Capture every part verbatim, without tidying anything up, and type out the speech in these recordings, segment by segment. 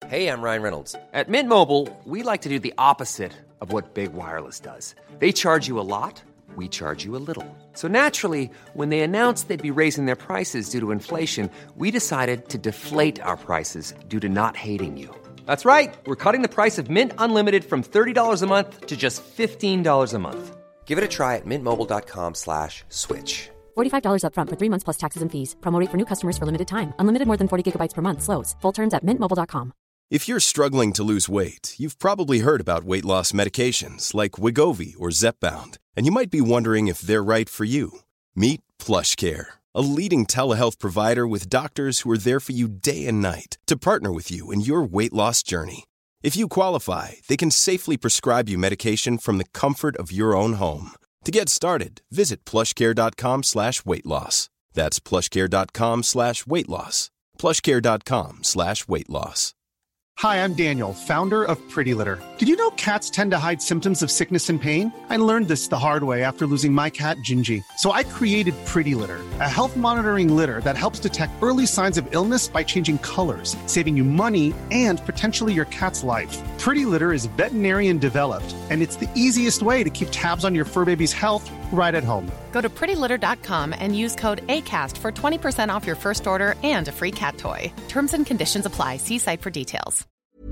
Hey, I'm Ryan Reynolds. At Mint Mobile, we like to do the opposite of what Big Wireless does. They charge you a lot, we charge you a little. So naturally, when they announced they'd be raising their prices due to inflation, we decided to deflate our prices due to not hating you. That's right. We're cutting the price of Mint Unlimited from thirty dollars a month to just fifteen dollars a month. Give it a try at mintmobile.com slash switch. forty-five dollars up front for three months plus taxes and fees. Promo rate for new customers for limited time. Unlimited more than forty gigabytes per month slows. Full terms at mint mobile dot com. If you're struggling to lose weight, you've probably heard about weight loss medications like Wegovy or Zepbound, and you might be wondering if they're right for you. Meet PlushCare, a leading telehealth provider with doctors who are there for you day and night to partner with you in your weight loss journey. If you qualify, they can safely prescribe you medication from the comfort of your own home. To get started, visit plushcare.com slash weight loss. That's plushcare.com slash weight loss. plushcare.com slash weight loss. Hi, I'm Daniel, founder of Pretty Litter. Did you know cats tend to hide symptoms of sickness and pain? I learned this the hard way after losing my cat, Gingy. So I created Pretty Litter, a health monitoring litter that helps detect early signs of illness by changing colors, saving you money and potentially your cat's life. Pretty Litter is veterinarian developed, and it's the easiest way to keep tabs on your fur baby's health right at home. Go to pretty litter dot com and use code ACAST for twenty percent off your first order and a free cat toy. Terms and conditions apply. See site for details.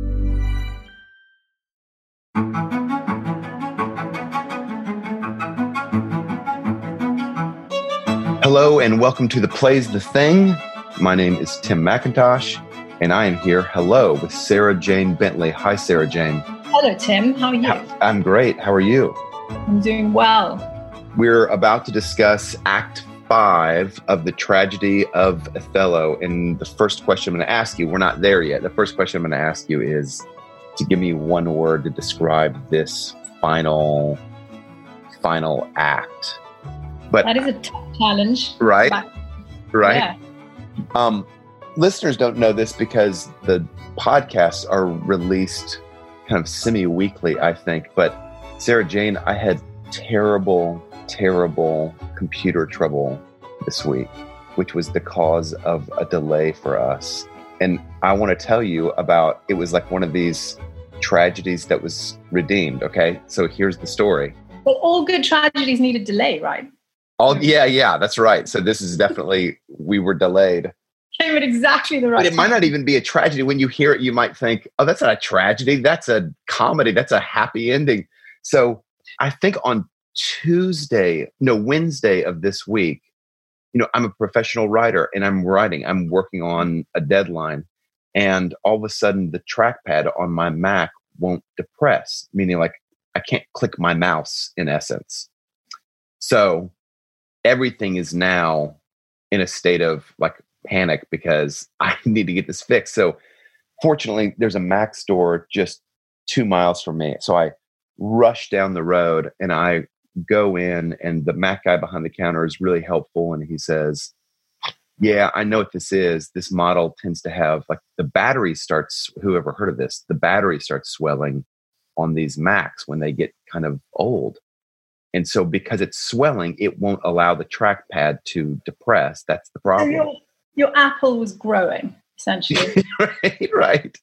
Hello and welcome to the Plays the Thing. My name is Tim McIntosh, and I am here, hello, with Sarah Jane Bentley. Hi, Sarah Jane. Hello, Tim. How are you? I'm great. How are you? I'm doing well. We're about to discuss Act Five of the Tragedy of Othello. And the first question I'm going to ask you, we're not there yet. The first question I'm going to ask you is to give me one word to describe this final, final act. But that is a tough challenge. Right? But, right? Yeah. Um, listeners don't know this because the podcasts are released kind of semi-weekly, I think. But Sarah Jane, I had terrible, terrible computer trouble this week, which was the cause of a delay for us. And I want to tell you about, it was like one of these tragedies that was redeemed. Okay. So here's the story. Well, all good tragedies need a delay, right? Oh, yeah, yeah, that's right. So this is definitely, we were delayed. Came at exactly the right But it time. might not even be a tragedy. When you hear it, you might think, oh, that's not a tragedy. That's a comedy. That's a happy ending. So I think on Tuesday, no, Wednesday of this week, you know, I'm a professional writer and I'm writing, I'm working on a deadline. And all of a sudden the trackpad on my Mac won't depress, meaning like I can't click my mouse in essence. So everything is now in a state of like panic because I need to get this fixed. So fortunately, there's a Mac store just two miles from me. So I rush down the road and I go in, and the Mac guy behind the counter is really helpful. And he says, yeah, I know what this is. This model tends to have like the battery starts, whoever heard of this, the battery starts swelling on these Macs when they get kind of old. And so because it's swelling, it won't allow the trackpad to depress. That's the problem. So your, your Apple was growing, essentially. right, right.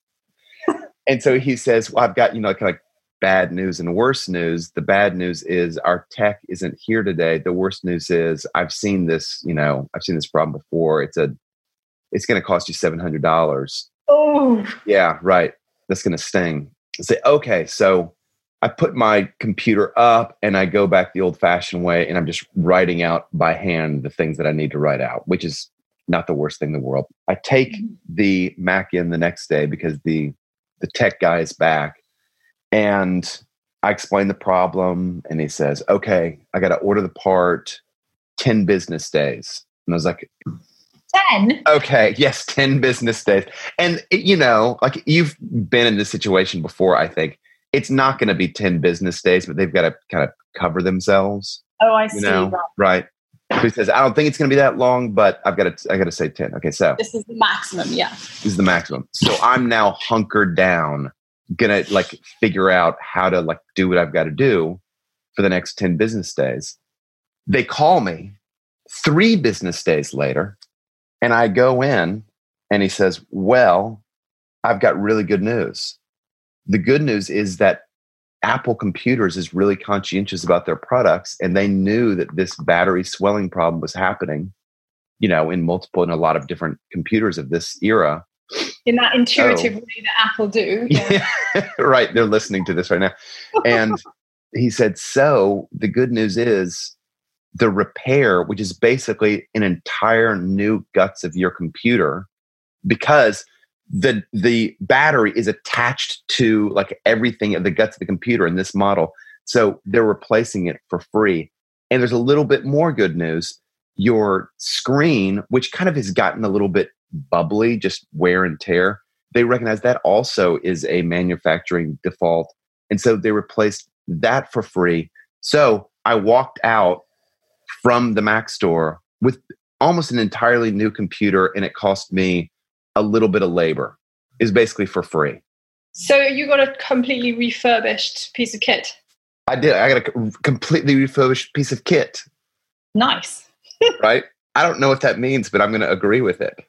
And so he says, well, I've got, you know, kind of like bad news and worse news. The bad news is our tech isn't here today. The worst news is I've seen this, you know, I've seen this problem before. It's a, it's going to cost you seven hundred dollars. Oh. Yeah, right. That's going to sting. I say, okay, so I put my computer up and I go back the old fashioned way and I'm just writing out by hand the things that I need to write out, which is not the worst thing in the world. I take mm-hmm. the Mac in the next day because the, the tech guy is back, and I explain the problem and he says, okay, I got to order the part ten business days. And I was like, ten? Okay. Yes. ten business days. And it, you know, like you've been in this situation before, I think. It's not going to be ten business days, but they've got to kind of cover themselves. Oh, I see. You know? Right. So he says, I don't think it's going to be that long, but I've got to, I got to say ten. Okay. So this is the maximum. Yeah. This is the maximum. So I'm now hunkered down, going to like figure out how to like do what I've got to do for the next ten business days. They call me three business days later and I go in and he says, well, I've got really good news. The good news is that Apple Computers is really conscientious about their products, and they knew that this battery swelling problem was happening, you know, in multiple, in a lot of different computers of this era. In that intuitive Oh. way that Apple do. Yeah. Yeah, right. They're listening to this right now. And he said, so the good news is the repair, which is basically an entire new guts of your computer, because the the battery is attached to like everything of the guts of the computer in this model. So they're replacing it for free. And there's a little bit more good news. Your screen, which kind of has gotten a little bit bubbly, just wear and tear, they recognize that also is a manufacturing default. And so they replaced that for free. So I walked out from the Mac store with almost an entirely new computer, and it cost me a little bit of labor. Is basically for free. So you got a completely refurbished piece of kit. I did. I got a completely refurbished piece of kit. Nice. Right? I don't know what that means, but I'm going to agree with it.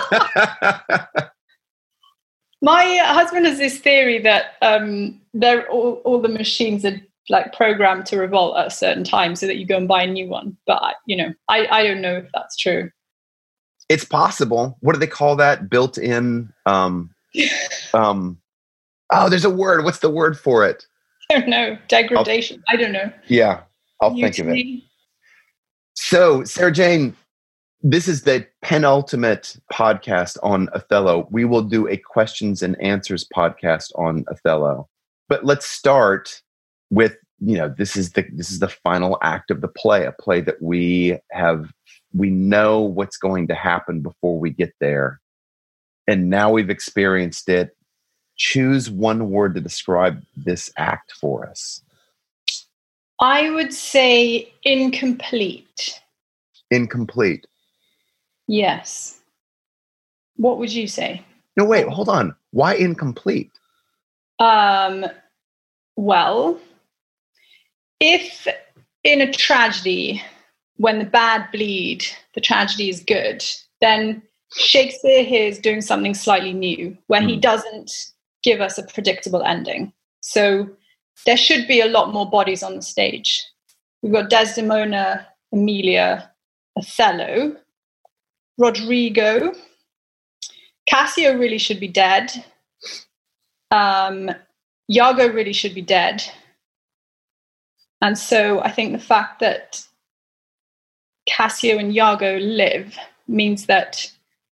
My uh, husband has this theory that um, they're all, all the machines are like programmed to revolt at a certain time so that you go and buy a new one. But, I, you know, I, I don't know if that's true. It's possible. What do they call that? Built-in. Um, um, oh, there's a word. What's the word for it? I don't know. Degradation. I'll, I don't know. Yeah, I'll Mutiny. think of it. So, Sarah Jane, this is the penultimate podcast on Othello. We will do a questions and answers podcast on Othello. But let's start with, you know, this is the this is the final act of the play, a play that we have we know what's going to happen before we get there. And now we've experienced it. Choose one word to describe this act for us. I would say incomplete. Incomplete. Yes. What would you say? No, wait, hold on. Why incomplete? Um, well, if in a tragedy, when the bad bleed, the tragedy is good, then Shakespeare here is doing something slightly new, where mm. he doesn't give us a predictable ending. So there should be a lot more bodies on the stage. We've got Desdemona, Emilia, Othello, Rodrigo. Cassio really should be dead. Um, Iago really should be dead. And so I think the fact that Cassio and Iago live means that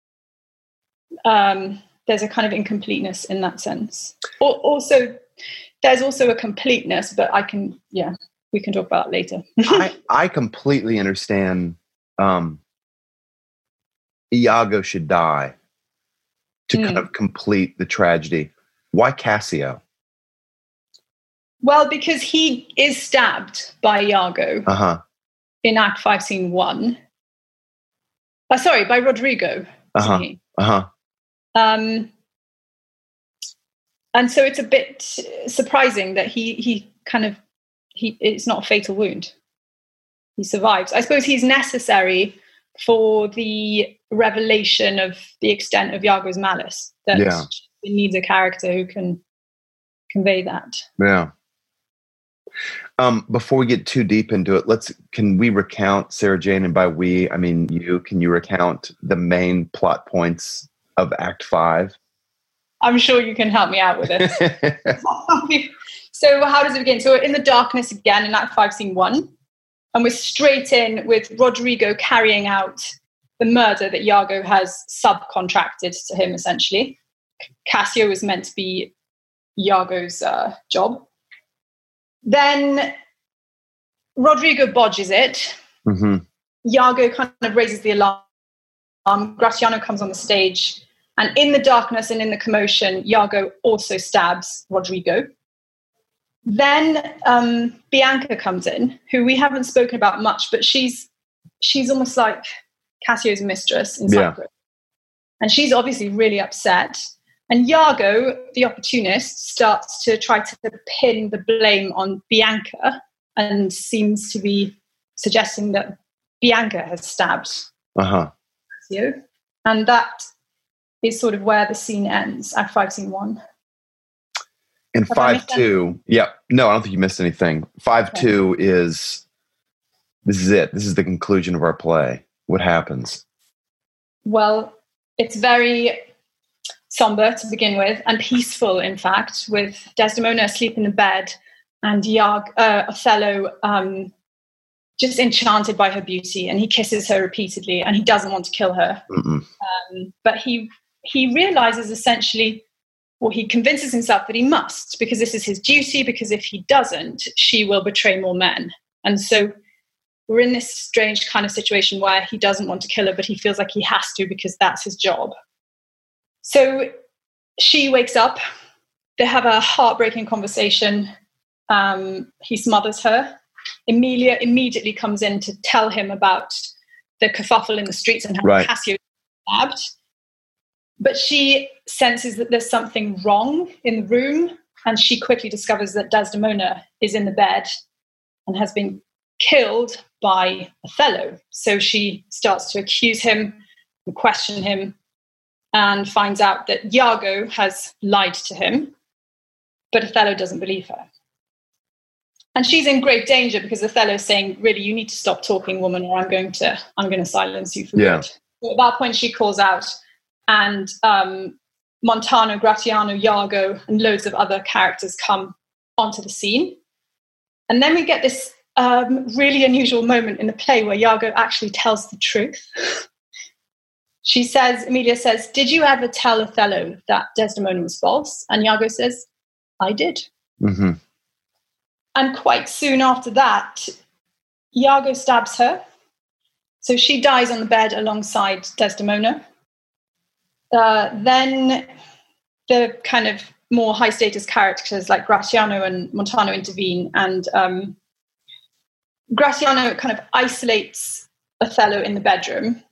um, there's a kind of incompleteness in that sense. Or, also, there's also a completeness, but I can, yeah, we can talk about it later. I, I completely understand um, Iago should die to mm. kind of complete the tragedy. Why Cassio? Well, because he is stabbed by Iago uh-huh. in Act five, Scene one. Uh, sorry, by Rodrigo. Uh-huh. Uh-huh. Um, and so it's a bit surprising that he he kind of, he it's not a fatal wound. He survives. I suppose he's necessary for the revelation of the extent of Iago's malice. That yeah. it needs a character who can convey that. Yeah. Um, before we get too deep into it, let's can we recount, Sarah Jane, and by we, I mean you, can you recount the main plot points of Act Five? I'm sure you can help me out with it. So how does it begin? So we're in the darkness again in Act Five, Scene One, and we're straight in with Rodrigo carrying out the murder that Iago has subcontracted to him, essentially. Cassio is meant to be Iago's uh, job. Then Rodrigo bodges it. Mm-hmm. Iago kind of raises the alarm. Um, Gratiano comes on the stage. And in the darkness and in the commotion, Iago also stabs Rodrigo. Then um, Bianca comes in, who we haven't spoken about much, but she's she's almost like Cassio's mistress in Cyprus. Yeah. And she's obviously really upset. And Iago, the opportunist, starts to try to pin the blame on Bianca and seems to be suggesting that Bianca has stabbed uh-huh. Cassio. And that is sort of where the scene ends, Act five, Scene one. And Have I five missed two, yeah, no, I don't think you missed anything. Five Okay. two is, this is it. This is the conclusion of our play. What happens? Well, it's very somber to begin with, and peaceful, in fact, with Desdemona asleep in the bed and Iag- uh, Othello um, just enchanted by her beauty, and he kisses her repeatedly, and he doesn't want to kill her. Um, but he he realizes essentially, or he convinces himself that he must, because this is his duty, because if he doesn't, she will betray more men. And so we're in this strange kind of situation where he doesn't want to kill her, but he feels like he has to because that's his job. So she wakes up. They have a heartbreaking conversation. Um, he smothers her. Emilia immediately comes in to tell him about the kerfuffle in the streets and how Right. Cassio is stabbed. But she senses that there's something wrong in the room, and she quickly discovers that Desdemona is in the bed and has been killed by Othello. So she starts to accuse him and question him, and finds out that Iago has lied to him, but Othello doesn't believe her. And she's in great danger because Othello's saying, really, you need to stop talking, woman, or I'm going to I'm going to silence you for Yeah. good. So at that point, she calls out, and um, Montano, Gratiano, Iago, and loads of other characters come onto the scene. And then we get this um, really unusual moment in the play where Iago actually tells the truth. She says, Emilia says, did you ever tell Othello that Desdemona was false? And Iago says, I did. Mm-hmm. And quite soon after that, Iago stabs her. So she dies on the bed alongside Desdemona. Uh, then the kind of more high status characters like Gratiano and Montano intervene, and um, Gratiano kind of isolates Othello in the bedroom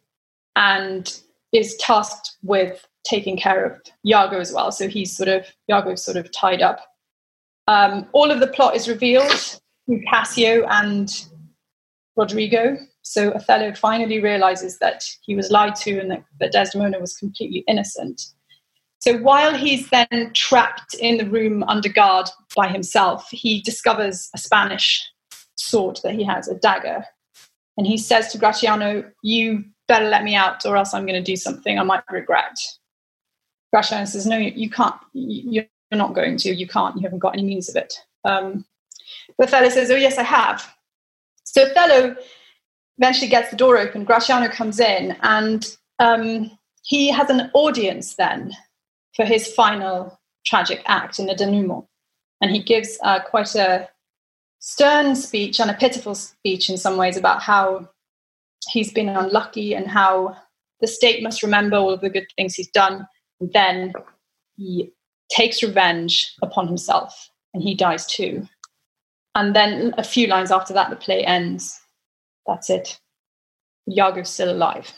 and is tasked with taking care of Iago as well. So he's sort of, Iago's sort of tied up. Um, all of the plot is revealed through Cassio and Rodrigo. So Othello finally realizes that he was lied to and that, that Desdemona was completely innocent. So while he's then trapped in the room under guard by himself, he discovers a Spanish sword that he has, a dagger. And he says to Gratiano, you better let me out or else I'm going to do something I might regret. Gratiano says, no, you can't. You're not going to. You can't. You haven't got any means of it. Um, but Othello says, oh, yes, I have. So Othello eventually gets the door open. Gratiano comes in, and um, he has an audience then for his final tragic act in the denouement. And he gives uh, quite a stern speech and a pitiful speech in some ways about how he's been unlucky and how the state must remember all of the good things he's done. And then he takes revenge upon himself and he dies too. And then a few lines after that, the play ends. That's it. Iago's still alive.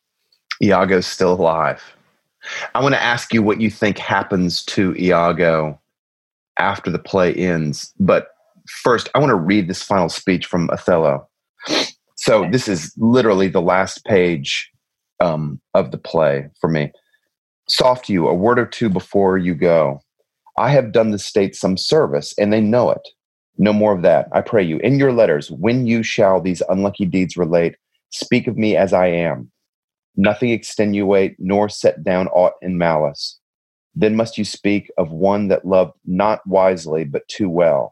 Iago's still alive. I want to ask you what you think happens to Iago after the play ends. But first, I want to read this final speech from Othello. So Okay. This is literally the last page um, of the play for me. Soft you, a word or two before you go. I have done the state some service, and they know it. No more of that, I pray you. In your letters, when you shall these unlucky deeds relate, speak of me as I am. Nothing extenuate, nor set down aught in malice. Then must you speak of one that loved not wisely, but too well.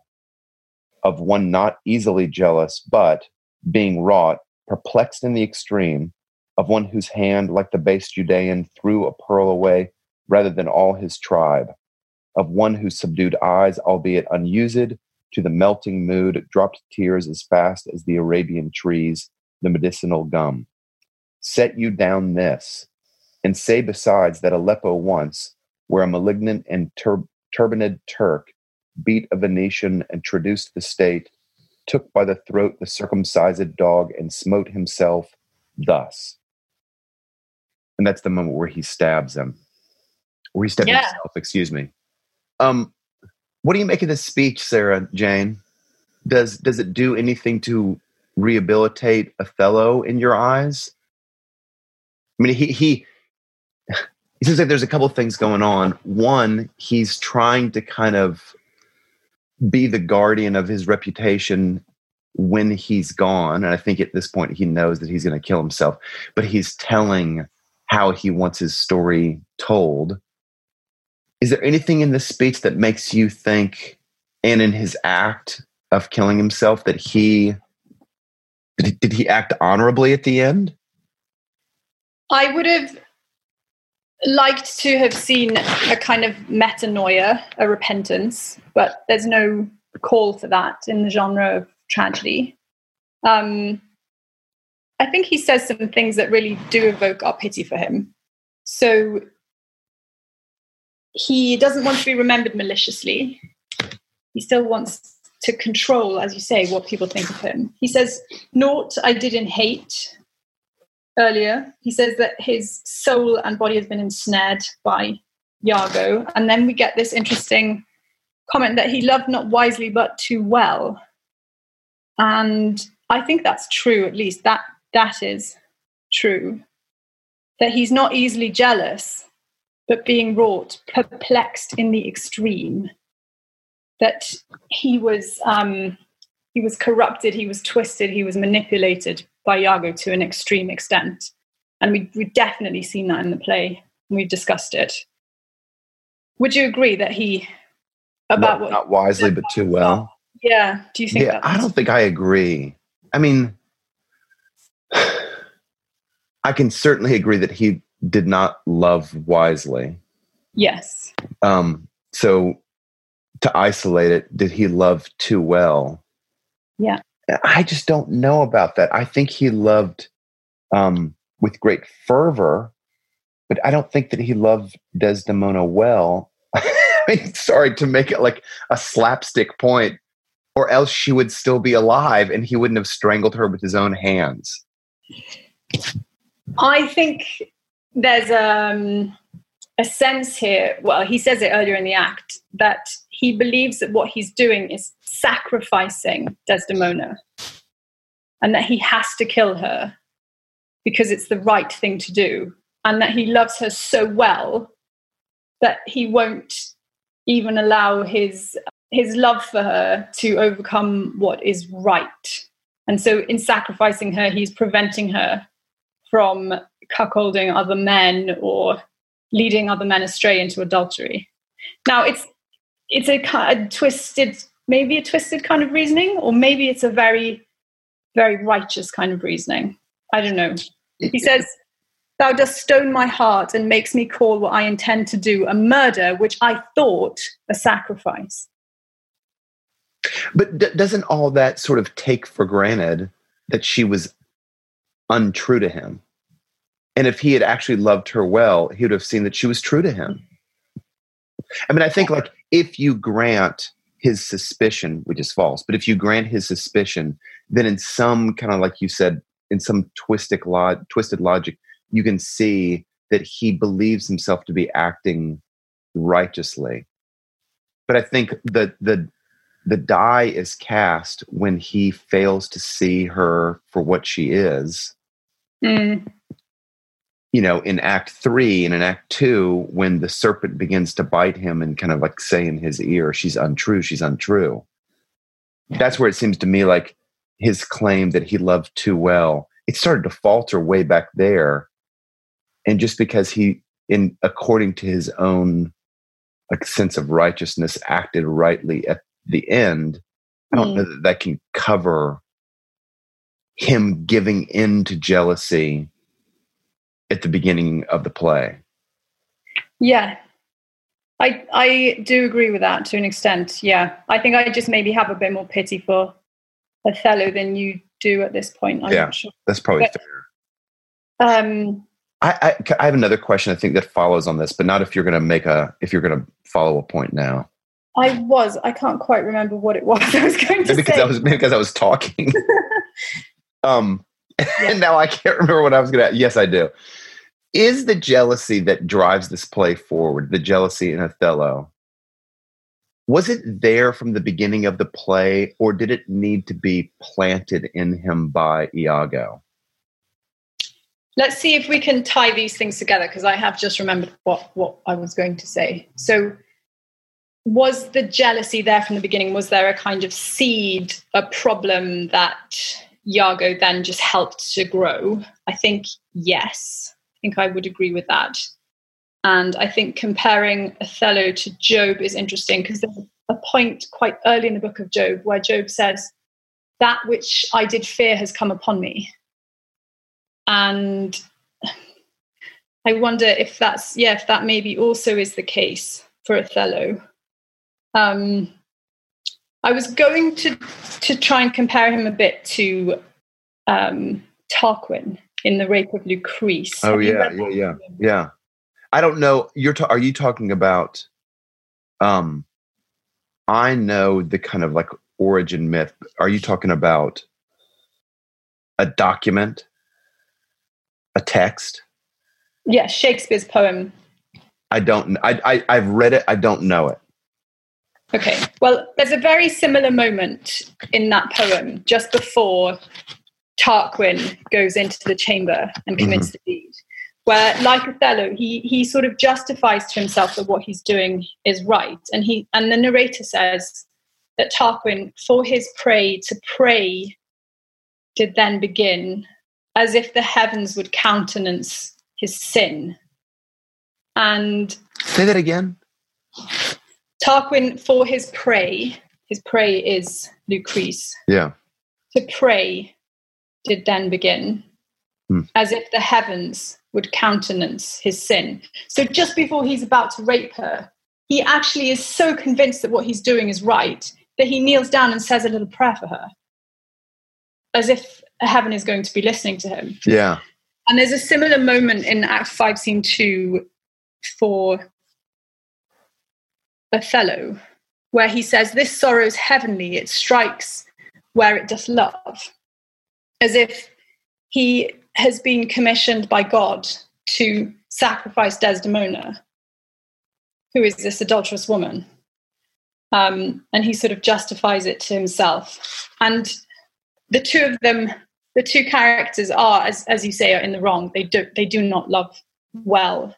Of one not easily jealous, but, being wrought, perplexed in the extreme, of one whose hand, like the base Judean, threw a pearl away, rather than all his tribe. Of one whose subdued eyes, albeit unused, to the melting mood, dropped tears as fast as the Arabian trees, the medicinal gum. Set you down this, and say besides that Aleppo once, where a malignant and tur- turbaned Turk beat a Venetian and traduced the state, took by the throat the circumcised dog and smote himself thus. And that's the moment where he stabs him. Where he stabbed Yeah. himself, excuse me. Um, what do you make of this speech, Sarah Jane? Does does it do anything to rehabilitate Othello in your eyes? I mean, he he It seems like there's a couple of things going on. One, he's trying to kind of be the guardian of his reputation when he's gone. And I think at this point he knows that he's going to kill himself, but he's telling how he wants his story told. Is there anything in this speech that makes you think, and in his act of killing himself, that he did, did he act honorably at the end? I would have liked to have seen a kind of metanoia, a repentance, but there's no call for that in the genre of tragedy. Um, I think he says some things that really do evoke our pity for him. So he doesn't want to be remembered maliciously. He still wants to control, as you say, what people think of him. He says, "Naught I didn't hate." Earlier, he says that his soul and body has been ensnared by Iago. And then we get this interesting comment that he loved not wisely, but too well. And I think that's true, at least that that is true. That he's not easily jealous, but being wrought, perplexed in the extreme. That he was um, he was corrupted, he was twisted, he was manipulated by Iago to an extreme extent. And we, we've definitely seen that in the play. We've discussed it. Would you agree that he, about not, what... Not wisely, but too well? Yeah. Do you think yeah, that? I don't think I agree. I mean, I can certainly agree that he did not love wisely. Yes. Um, so to isolate it, did he love too well? Yeah. I just don't know about that. I think he loved um, with great fervor, but I don't think that he loved Desdemona well. I mean, sorry to make it like a slapstick point, or else she would still be alive and he wouldn't have strangled her with his own hands. I think there's um, a sense here, well, he says it earlier in the act, that he believes that what he's doing is sacrificing Desdemona and that he has to kill her because it's the right thing to do, and that he loves her so well that he won't even allow his his love for her to overcome what is right. And so in sacrificing her, he's preventing her from cuckolding other men or leading other men astray into adultery. Now, it's it's a kind of twisted, maybe a twisted kind of reasoning, or maybe it's a very, very righteous kind of reasoning. I don't know. He says, "Thou dost stone my heart and makes me call what I intend to do a murder, which I thought a sacrifice." But d- doesn't all that sort of take for granted that she was untrue to him? And if he had actually loved her well, he would have seen that she was true to him. I mean, I think like if you grant his suspicion, which is false, but if you grant his suspicion, then in some kind of, like you said, in some twisted, log- twisted logic, you can see that he believes himself to be acting righteously. But I think that the the die is cast when he fails to see her for what she is. Mm. You know, in Act Three and in Act Two, when the serpent begins to bite him and kind of like say in his ear, "She's untrue, she's untrue." That's where it seems to me like his claim that he loved too well, it started to falter way back there. And just because he, in according to his own like sense of righteousness, acted rightly at the end, I don't mm. know that that can cover him giving in to jealousy at the beginning of the play. Yeah, I I do agree with that to an extent. Yeah, I think I just maybe have a bit more pity for Othello than you do at this point. I'm yeah, not sure. That's probably but, fair. Um, I, I I have another question. I think that follows on this, but not if you're going to make a if you're going to follow a point now. I was. I can't quite remember what it was I was going to maybe say. Because I was, maybe because I was talking. um, yeah. And now I can't remember what I was going to. Yes, I do. Is the jealousy that drives this play forward, the jealousy in Othello, was it there from the beginning of the play, or did it need to be planted in him by Iago? let's see if we can tie these things together, because I have just remembered what, what I was going to say. So was the jealousy there from the beginning? Was there a kind of seed, a problem that Iago then just helped to grow? I think yes. I think I would agree with that. And I think comparing Othello to Job is interesting, because there's a point quite early in the book of Job where Job says, that which I did fear has come upon me. And I wonder if that's, yeah, if that maybe also is the case for Othello. Um, I was going to to try and compare him a bit to um, Tarquin in The Rape of Lucrece. Oh, yeah, yeah, yeah, yeah. I don't know. You're ta- are you talking about, um, I know the kind of like origin myth. Are you talking about a document, a text? Yeah, Shakespeare's poem. I don't, I, I, I've read it. I don't know it. Okay. Well, there's a very similar moment in that poem just before Tarquin goes into the chamber and commits mm-hmm. the deed, where, like Othello, he he sort of justifies to himself that what he's doing is right. And he and the narrator says that Tarquin, for his prey to pray, did then begin, as if the heavens would countenance his sin. And say that again. Tarquin, for his prey, his prey is Lucrece. Yeah. To pray did then begin, hmm. as if the heavens would countenance his sin. So just before he's about to rape her, he actually is so convinced that what he's doing is right that he kneels down and says a little prayer for her, as if heaven is going to be listening to him. Yeah. And there's a similar moment in Act five, Scene two for Othello, where he says, this sorrow's heavenly, it strikes where it doth love. As if he has been commissioned by God to sacrifice Desdemona, who is this adulterous woman. Um, and he sort of justifies it to himself. And the two of them, the two characters are, as, as you say, are in the wrong. They do, they do not love well,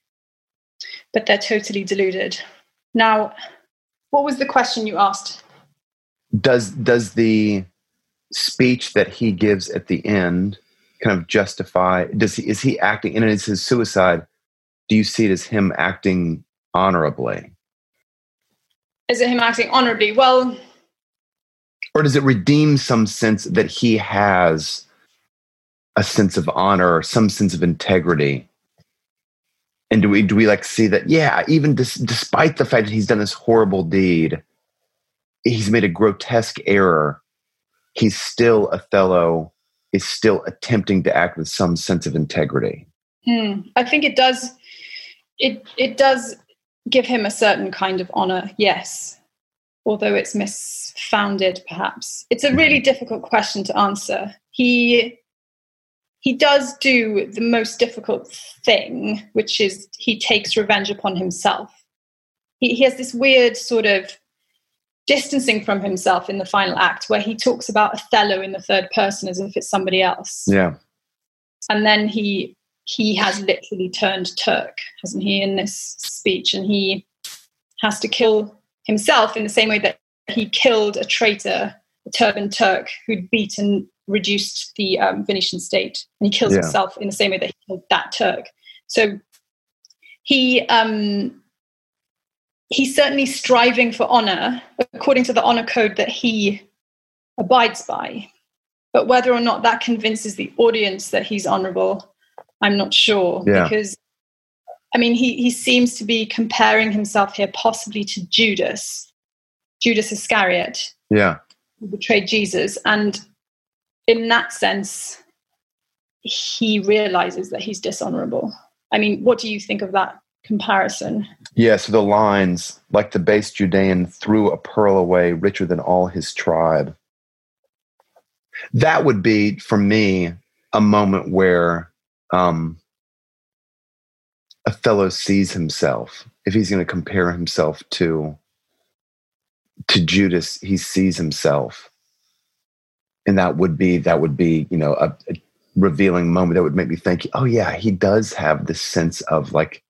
but they're totally deluded. Now, what was the question you asked? Does does the speech that he gives at the end kind of justify, does he, is he acting, and it's his suicide, do you see it as him acting honorably? Is it him acting honorably? Well... Or does it redeem some sense that he has a sense of honor or some sense of integrity? And do we do we like see that, yeah, even dis- despite the fact that he's done this horrible deed, he's made a grotesque error, he's still, Othello is still attempting to act with some sense of integrity. Hmm. I think it does, it it does give him a certain kind of honor, yes, although it's misfounded, perhaps. It's a really difficult question to answer. He he does do the most difficult thing, which is he takes revenge upon himself. He, he has this weird sort of distancing from himself in the final act, where he talks about Othello in the third person as if it's somebody else. Yeah. And then he he has literally turned Turk, hasn't he, in this speech? And he has to kill himself in the same way that he killed a traitor, a turbaned Turk who'd beaten, reduced the um, Venetian state. And he kills yeah. himself in the same way that he killed that Turk. So he um, he's certainly striving for honor, according to the honor code that he abides by. But whether or not that convinces the audience that he's honorable, I'm not sure. Yeah. Because, I mean, he, he seems to be comparing himself here possibly to Judas, Judas Iscariot, yeah, who betrayed Jesus. And in that sense, he realizes that he's dishonorable. I mean, what do you think of that comparison? Yeah, so the lines, like the base Judean threw a pearl away richer than all his tribe. That would be, for me, a moment where um, Othello sees himself. If he's going to compare himself to to Judas, he sees himself, and that would be that would be you know a, a revealing moment that would make me think, oh yeah, he does have this sense of like,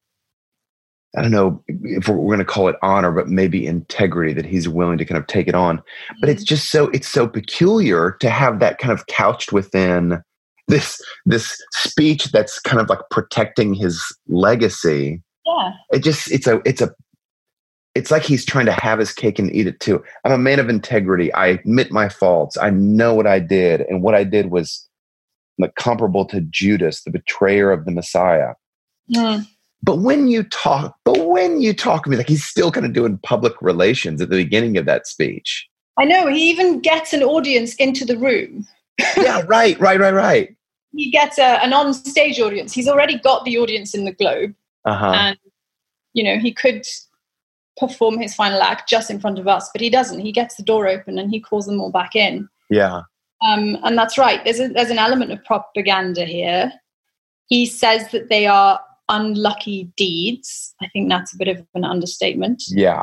I don't know if we're, we're going to call it honor, but maybe integrity, that he's willing to kind of take it on. But it's just so, it's so peculiar to have that kind of couched within this, this speech that's kind of like protecting his legacy. Yeah. It just, it's a, it's a, it's like he's trying to have his cake and eat it too. I'm a man of integrity. I admit my faults. I know what I did. And what I did was like comparable to Judas, the betrayer of the Messiah. Mm. But when you talk, but when you talk to me, like he's still kind of doing public relations at the beginning of that speech. I know. He even gets an audience into the room. Yeah, right, right, right, right. He gets a, an on-stage audience. He's already got the audience in the Globe. Uh-huh. And, you know, he could perform his final act just in front of us, but he doesn't. He gets the door open and he calls them all back in. Yeah. Um, and that's right. There's a, there's an element of propaganda here. He says that they are unlucky deeds. I think that's a bit of an understatement. Yeah.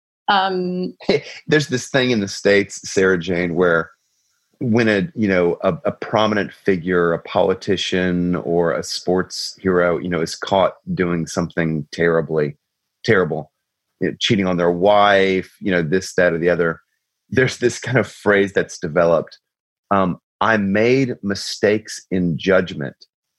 Um, There's this thing in the States, Sarah Jane, where when a, you know, a, a prominent figure, a politician or a sports hero, you know, is caught doing something terribly terrible, you know, cheating on their wife, you know, this, that, or the other. There's this kind of phrase that's developed. Um, I made mistakes in judgment.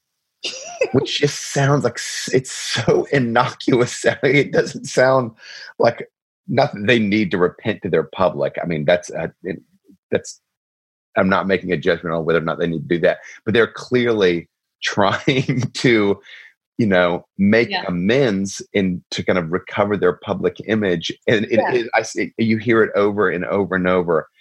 Which just sounds like it's so innocuous. It doesn't sound like nothing. They need to repent to their public. I mean, that's uh, it, that's. I'm not making a judgment on whether or not they need to do that, but they're clearly trying to, you know, make yeah. amends and to kind of recover their public image. And it, yeah. it, I see you hear it over and over and over.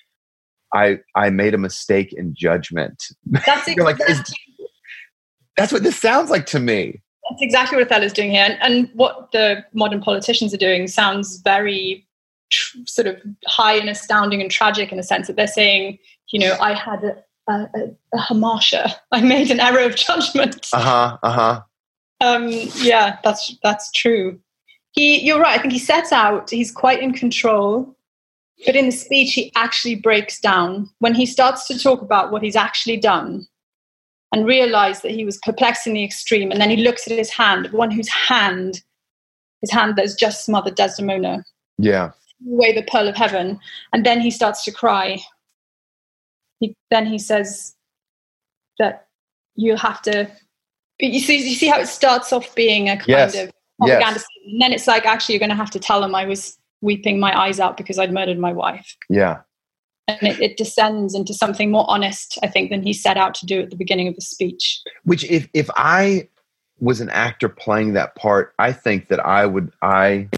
I I made a mistake in judgment. That's You're like. exactly. That's what this sounds like to me. That's exactly what Othello's doing here. And, and what the modern politicians are doing sounds very tr- sort of high and astounding and tragic in the sense that they're saying, you know, I had a, a, a hamartia. I made an error of judgment. Uh-huh, uh-huh. Um, yeah, that's that's true. He, you're right. I think he sets out, he's quite in control. But in the speech, he actually breaks down. When he starts to talk about what he's actually done, and realized that he was perplexed in the extreme. And then he looks at his hand, the one whose hand, his hand that has just smothered Desdemona. Yeah. Away the pearl of heaven. And then he starts to cry. He, then he says that you'll have to, you see, you see how it starts off being a kind yes. of propaganda. Yes. And then it's like, actually, you're going to have to tell him I was weeping my eyes out because I'd murdered my wife. Yeah. And it, it descends into something more honest, I think, than he set out to do at the beginning of the speech. Which, if if I was an actor playing that part, I think that I would, I,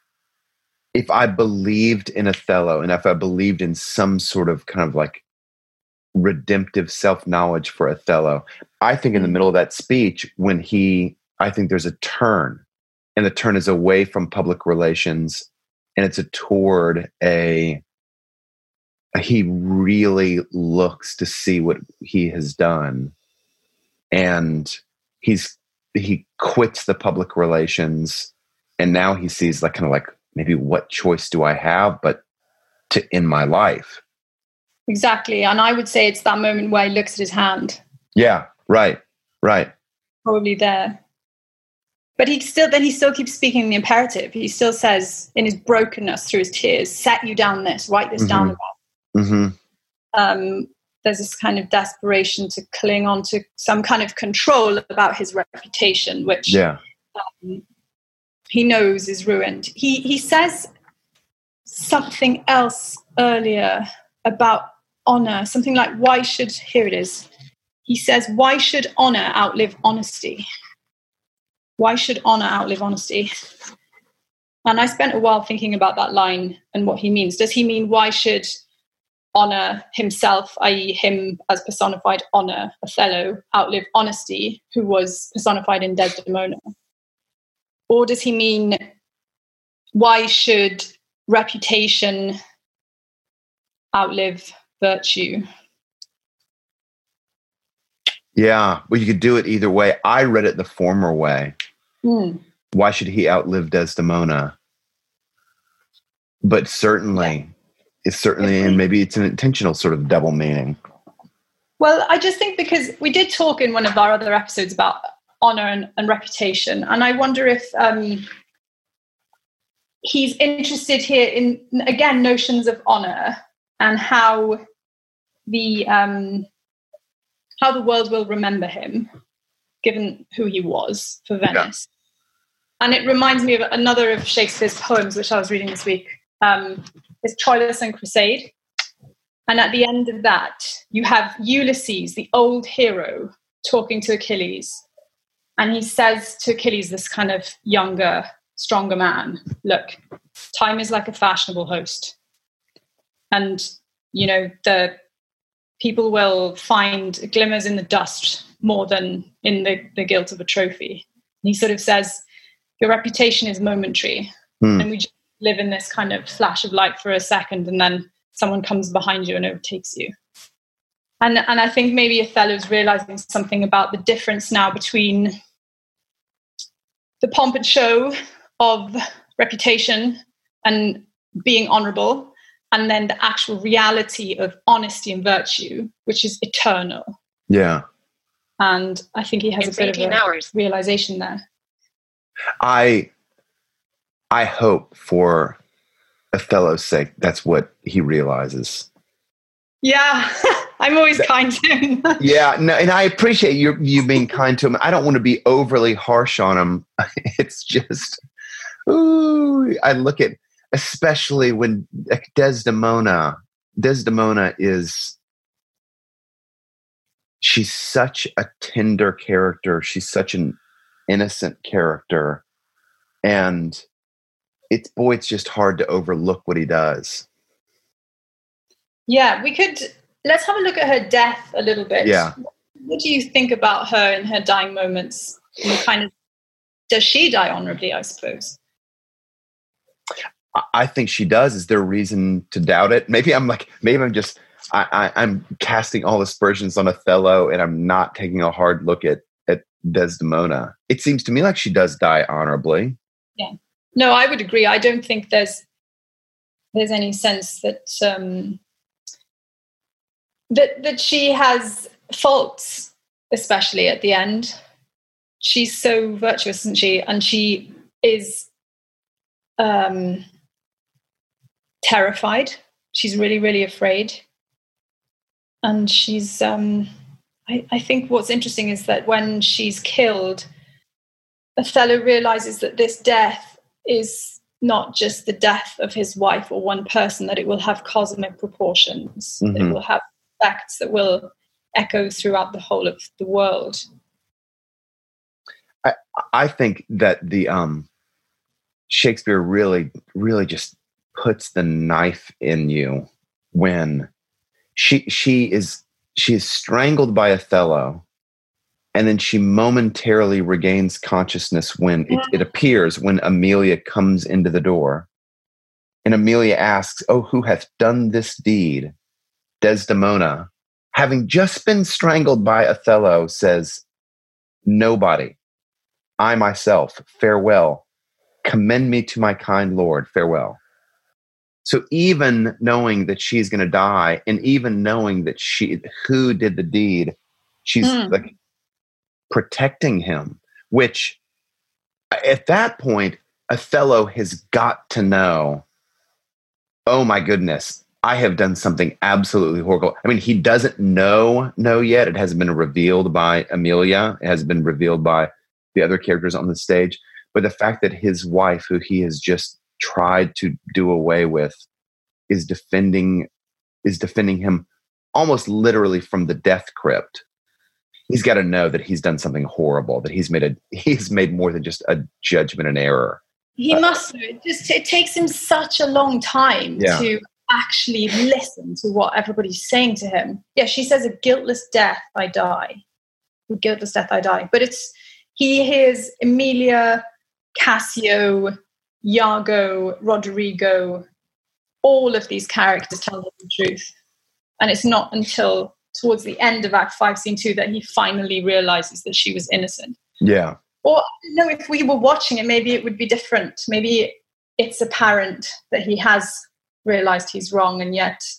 if I believed in Othello and if I believed in some sort of kind of like redemptive self-knowledge for Othello, I think in the middle of that speech, when he, I think there's a turn, and the turn is away from public relations, and it's a toward a, he really looks to see what he has done, and he's he quits the public relations, and now he sees like kind of like maybe what choice do I have but to end my life. Exactly. And I would say it's that moment where he looks at his hand. Yeah, right, right. Probably there. But he still then he still keeps speaking in the imperative. He still says in his brokenness through his tears, set you down this, write this Mm-hmm. down about. Mm-hmm. Um, there's this kind of desperation to cling on to some kind of control about his reputation, which Yeah. um, he knows is ruined. He he says something else earlier about honor, something like, why should, here it is. He says, why should honor outlive honesty? Why should honor outlive honesty? And I spent a while thinking about that line and what he means. Does he mean why should honor himself, that is him as personified honor, Othello, outlive honesty, who was personified in Desdemona? Or does he mean why should reputation outlive virtue? Yeah, well, you could do it either way. I read it the former way. Mm. Why should he outlive Desdemona? But certainly, yeah. it's certainly, and maybe it's an intentional sort of double meaning. Well, I just think because we did talk in one of our other episodes about honor and, and reputation, and I wonder if um, he's interested here in, again, notions of honor and how the um, how the world will remember him, given who he was for Venice. Yeah. And it reminds me of another of Shakespeare's poems, which I was reading this week. Um, it's Troilus and Cressade. And at the end of that, you have Ulysses, the old hero, talking to Achilles. And he says to Achilles, this kind of younger, stronger man, look, time is like a fashionable host. And, you know, the people will find glimmers in the dust more than in the, the gilt of a trophy. And he sort of says, your reputation is momentary. Hmm. And we just live in this kind of flash of light for a second, and then someone comes behind you and overtakes you. And and I think maybe Othello's realizing something about the difference now between the pomp and show of reputation and being honorable, and then the actual reality of honesty and virtue, which is eternal. Yeah. And I think he has it's a bit of a hours. realization there. I I hope for Othello's sake, that's what he realizes. Yeah, I'm always that, kind to him. yeah, no, and I appreciate you you being kind to him. I don't want to be overly harsh on him. It's just, ooh, I look at, especially when like Desdemona, Desdemona is, she's such a tender character. She's such an innocent character. And it's, boy, it's just hard to overlook what he does. Yeah, we could, let's have a look at her death a little bit. Yeah. What do you think about her in her dying moments? And kind of, does she die honorably, I suppose? I think she does. Is there a reason to doubt it? Maybe I'm like, maybe I'm just, I, I, I'm casting all aspersions on Othello, and I'm not taking a hard look at, at Desdemona. It seems to me like she does die honorably. Yeah. No, I would agree. I don't think there's there's any sense that um, that that she has faults, especially at the end. She's so virtuous, isn't she? And she is um, terrified. She's really, really afraid. And she's, um, I, I think what's interesting is that when she's killed, Othello realizes that this death is not just the death of his wife or one person, that it will have cosmic proportions, mm-hmm. that it will have effects that will echo throughout the whole of the world. I, I think that the um, Shakespeare really, really just puts the knife in you when she she is she is strangled by Othello. And then she momentarily regains consciousness when it, it appears when Emilia comes into the door. And Emilia asks, oh, who hath done this deed? Desdemona, having just been strangled by Othello, says, nobody. I myself, farewell. Commend me to my kind lord, farewell. So even knowing that she's going to die, and even knowing that she who did the deed, she's mm. like, protecting him, which at that point, Othello has got to know, oh my goodness, I have done something absolutely horrible. I mean, he doesn't know, know yet. It hasn't been revealed by Emilia. It hasn't been revealed by the other characters on the stage. But the fact that his wife, who he has just tried to do away with, is defending, is defending him almost literally from the death crypt. He's got to know that he's done something horrible, that he's made a he's made more than just a judgment and error. He uh, must. It just it takes him such a long time yeah. to actually listen to what everybody's saying to him. Yeah, she says, "A guiltless death I die. A guiltless death I die." But it's he hears Emilia, Cassio, Iago, Roderigo, all of these characters tell him the truth, and it's not until towards the end of Act Five, Scene Two, that he finally realizes that she was innocent. Yeah. Or, you know, if we were watching it, maybe it would be different. Maybe it's apparent that he has realized he's wrong, and yet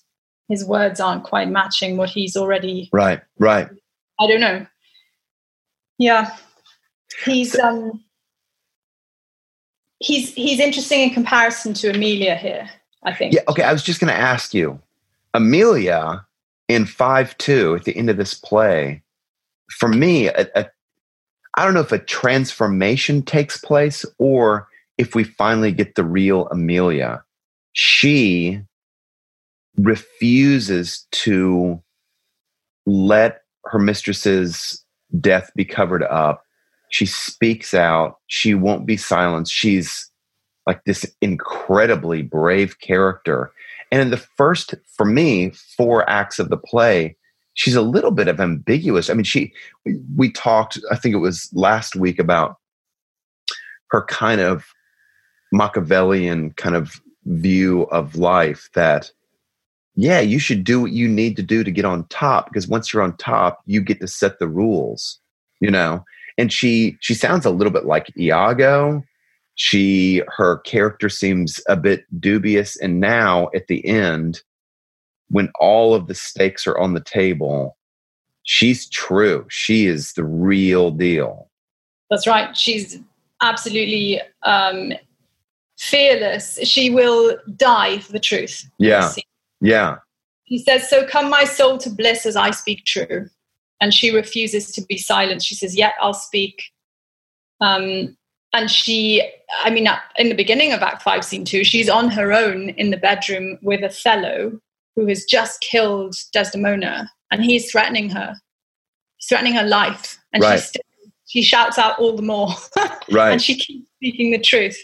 his words aren't quite matching what he's already. Right, right. I don't know. Yeah, he's um, he's he's interesting in comparison to Emilia here, I think. Yeah. Okay. I was just going to ask you, Emilia in five two at the end of this play. For me, a, a, I don't know if a transformation takes place or if we finally get the real Emilia. She refuses to let her mistress's death be covered up. She speaks out. She won't be silenced. She's like this incredibly brave character. And in the first, for me, four acts of the play, she's a little bit of ambiguous. I mean, she, we talked, I think it was last week, about her kind of Machiavellian kind of view of life that, yeah, you should do what you need to do to get on top, because once you're on top, you get to set the rules, you know? And she, she sounds a little bit like Iago. She, her character seems a bit dubious. And now at the end, when all of the stakes are on the table, she's true. She is the real deal. That's right. She's absolutely um, fearless. She will die for the truth. Yeah. Yeah. He says, "So come my soul to bliss as I speak true." And she refuses to be silent. She says, "Yet I'll speak." Um, and she, I mean, in the beginning of Act five, Scene two, she's on her own in the bedroom with Othello, who has just killed Desdemona, and he's threatening her. He's threatening her life. And right. she, still, she shouts out all the more. Right. And she keeps speaking the truth.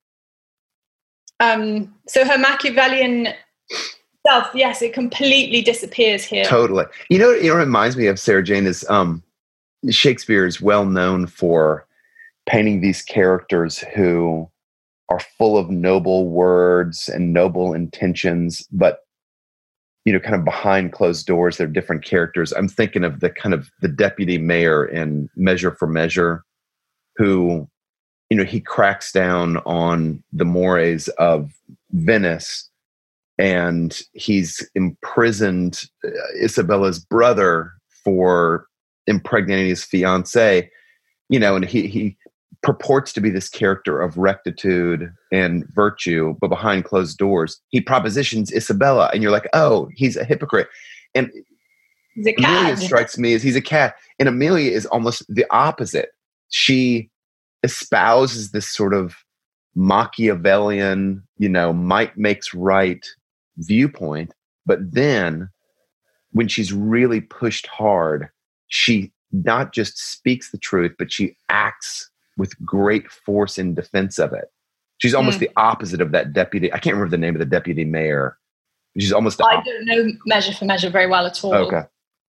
Um, so her Machiavellian self, yes, it completely disappears here. Totally. You know, you know what reminds me of, Sarah Jane, is um, Shakespeare is well known for painting these characters who are full of noble words and noble intentions, but, you know, kind of behind closed doors, they're different characters. I'm thinking of the kind of the deputy mayor in Measure for Measure, who, you know, he cracks down on the mores of Venice, and he's imprisoned Isabella's brother for impregnating his fiancée, you know, and he, he purports to be this character of rectitude and virtue, but behind closed doors, he propositions Isabella, and you're like, oh, he's a hypocrite. And he's a Emilia cat. strikes me as he's a cat. And Emilia is almost the opposite. She espouses this sort of Machiavellian, you know, might makes right viewpoint, but then when she's really pushed hard, she not just speaks the truth, but she acts with great force in defense of it. She's almost mm. the opposite of that deputy. I can't remember the name of the deputy mayor. She's almost the I op- don't know Measure for Measure very well at all. Okay.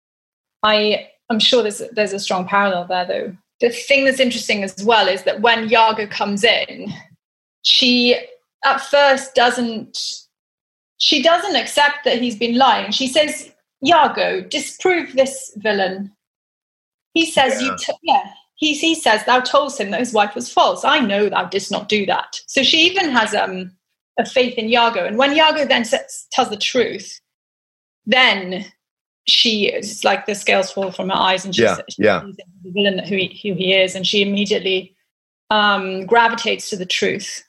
I I'm sure there's there's a strong parallel there, though. The thing that's interesting as well is that when Iago comes in, she at first doesn't she doesn't accept that he's been lying. She says, "Iago, disprove this villain." He says, Yeah. "You, t- yeah." He he says, "Thou toldst him that his wife was false. I know thou didst not do that." So she even has um a faith in Iago, and when Iago then says, tells the truth, then she is like the scales fall from her eyes, and she's, Yeah, she's yeah. the villain who he, who he is, and she immediately um, gravitates to the truth.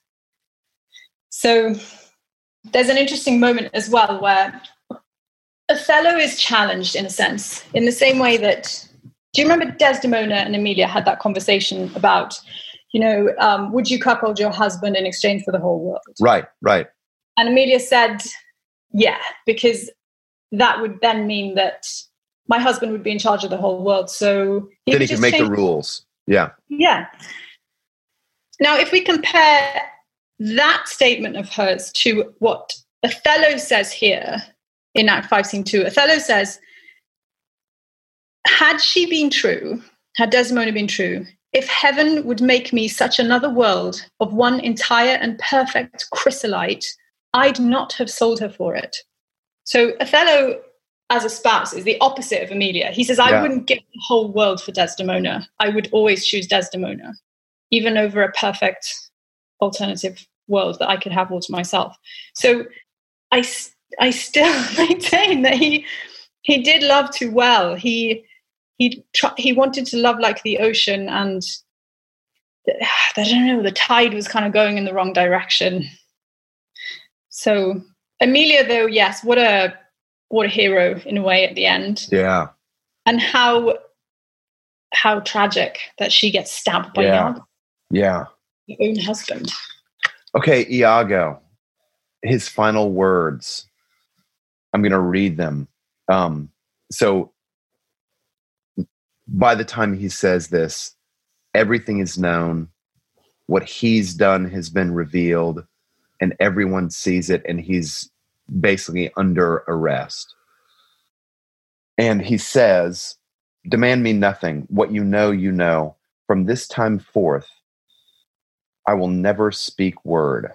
So there's an interesting moment as well where Othello is challenged in a sense, in the same way that, do you remember Desdemona and Emilia had that conversation about, you know, um, would you cuckold your husband in exchange for the whole world? Right, right. And Emilia said, yeah, because that would then mean that my husband would be in charge of the whole world. So he Then would he can just make change- the rules. Yeah. Yeah. Now, if we compare that statement of hers to what Othello says here in Act five, Scene two, Othello says, had she been true, had Desdemona been true, if heaven would make me such another world of one entire and perfect chrysolite, I'd not have sold her for it. So Othello, as a spouse, is the opposite of Emilia. He says, I Yeah. wouldn't give the whole world for Desdemona. I would always choose Desdemona, even over a perfect alternative world that I could have all to myself. So I, I still maintain that he he did love too well. He he tr- he wanted to love like the ocean, and the, I don't know, the tide was kind of going in the wrong direction. So Emilia, though, yes, what a what a hero in a way at the end. Yeah, and how how tragic that she gets stabbed by yeah. Iago, yeah, her own husband. Okay, Iago, his final words. I'm going to read them. Um, so by the time he says this, everything is known. What he's done has been revealed, and everyone sees it, and he's basically under arrest. And he says, "Demand me nothing. What you know, you know. From this time forth, I will never speak word."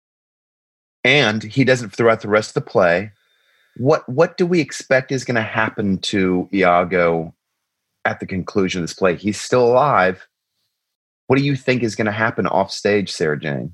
And he does it throughout the rest of the play. What what do we expect is going to happen to Iago at the conclusion of this play? He's still alive. What do you think is going to happen off stage, Sarah Jane?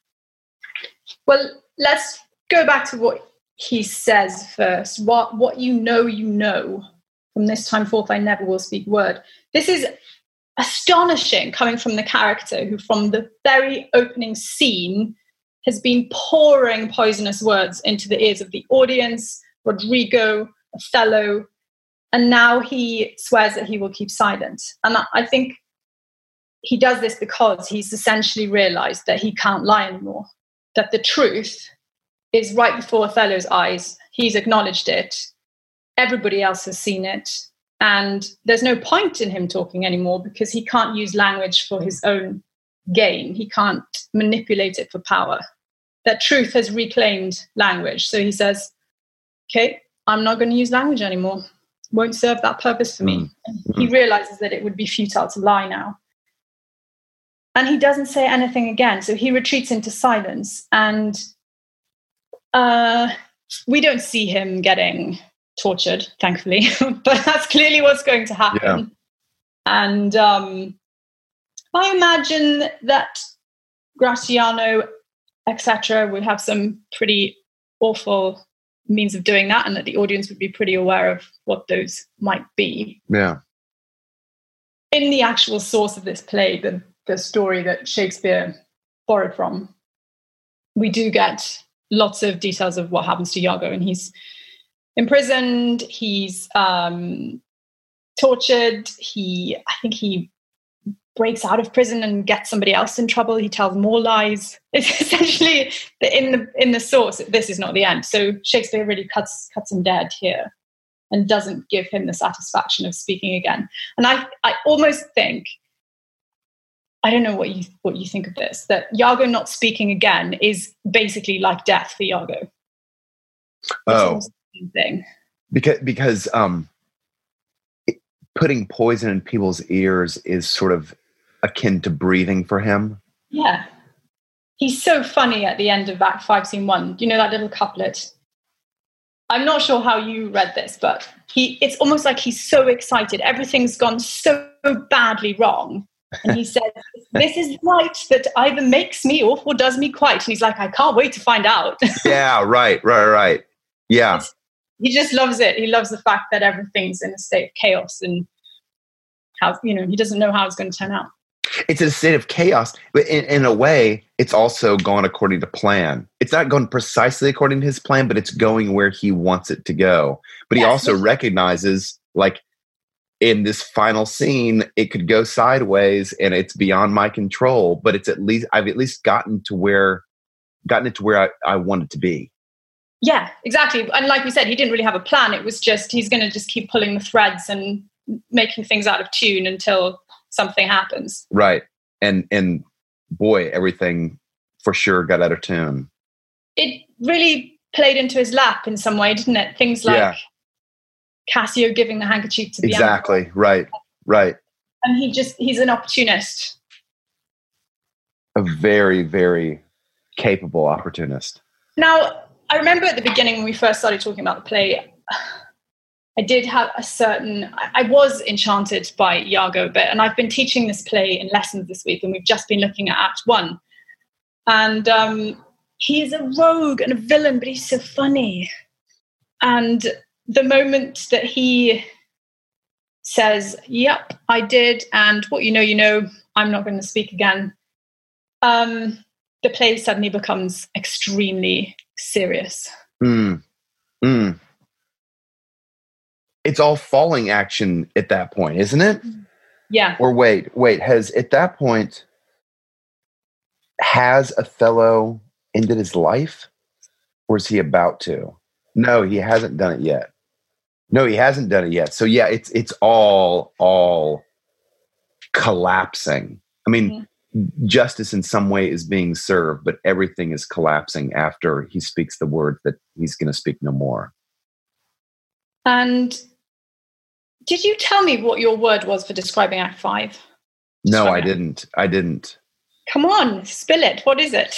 Well, let's go back to what he says first. What what you know, you know. From this time forth, I never will speak word. This is astonishing coming from the character who, from the very opening scene, has been pouring poisonous words into the ears of the audience, Rodrigo, Othello, and now he swears that he will keep silent. And I think he does this because he's essentially realized that he can't lie anymore, that the truth is right before Othello's eyes. He's acknowledged it. Everybody else has seen it. And there's no point in him talking anymore because he can't use language for his own gain. He can't manipulate it for power. That truth has reclaimed language. So he says, okay, I'm not going to use language anymore. Won't serve that purpose for me. Mm-hmm. He realizes that it would be futile to lie now. And he doesn't say anything again. So he retreats into silence. And uh, we don't see him getting tortured, thankfully. But that's clearly what's going to happen. Yeah. And um, I imagine that Gratiano, et cetera, would have some pretty awful means of doing that, and that the audience would be pretty aware of what those might be. Yeah. In the actual source of this play, the, the story that Shakespeare borrowed from, we do get lots of details of what happens to Iago, and he's imprisoned, he's um, tortured, he, I think he breaks out of prison and gets somebody else in trouble. He tells more lies. It's essentially the, in the in the source, this is not the end. So Shakespeare really cuts cuts him dead here and doesn't give him the satisfaction of speaking again. And I, I almost think, I don't know what you what you think of this, that Iago not speaking again is basically like death for Iago. It's oh, the same thing. Because because um, it, putting poison in people's ears is sort of akin to breathing for him. Yeah. He's so funny at the end of Act five, Scene one. You know that little couplet? I'm not sure how you read this, but he it's almost like he's so excited. Everything's gone so badly wrong. And he says, this is light that either makes me or does me quite. And he's like, I can't wait to find out. Yeah, right, right, right. Yeah. It's, he just loves it. He loves the fact that everything's in a state of chaos and how, you know, he doesn't know how it's going to turn out. It's a state of chaos, but in, in a way, it's also gone according to plan. It's not going precisely according to his plan, but it's going where he wants it to go. But yes, he also recognizes, like, in this final scene, it could go sideways and it's beyond my control, but it's at least, I've at least gotten to where, gotten it to where I, I want it to be. Yeah, exactly. And like we said, he didn't really have a plan. It was just, he's going to just keep pulling the threads and making things out of tune until something happens. Right. And, and boy, everything for sure got out of tune. It really played into his lap in some way, didn't it? Things like yeah. Cassio giving the handkerchief to Bianca. Exactly. Right. Right. And he just, he's an opportunist. A very, very capable opportunist. Now, I remember at the beginning when we first started talking about the play, I did have a certain, I was enchanted by Iago a bit, and I've been teaching this play in lessons this week, and we've just been looking at Act One. And um, he is a rogue and a villain, but he's so funny. and the moment that he says, yep, I did, and what you know, you know, I'm not going to speak again, um, the play suddenly becomes extremely serious. Mm. Mm. It's all falling action at that point, isn't it? Yeah. Or wait, wait, has at that point, has Othello ended his life? Or is he about to? No, he hasn't done it yet. No, he hasn't done it yet. So yeah, it's it's all all collapsing. I mean, mm-hmm. justice in some way is being served, but everything is collapsing after he speaks the word that he's going to speak no more. And did you tell me what your word was for describing Act Five? No, I didn't. I didn't. Come on, spill it. What is it?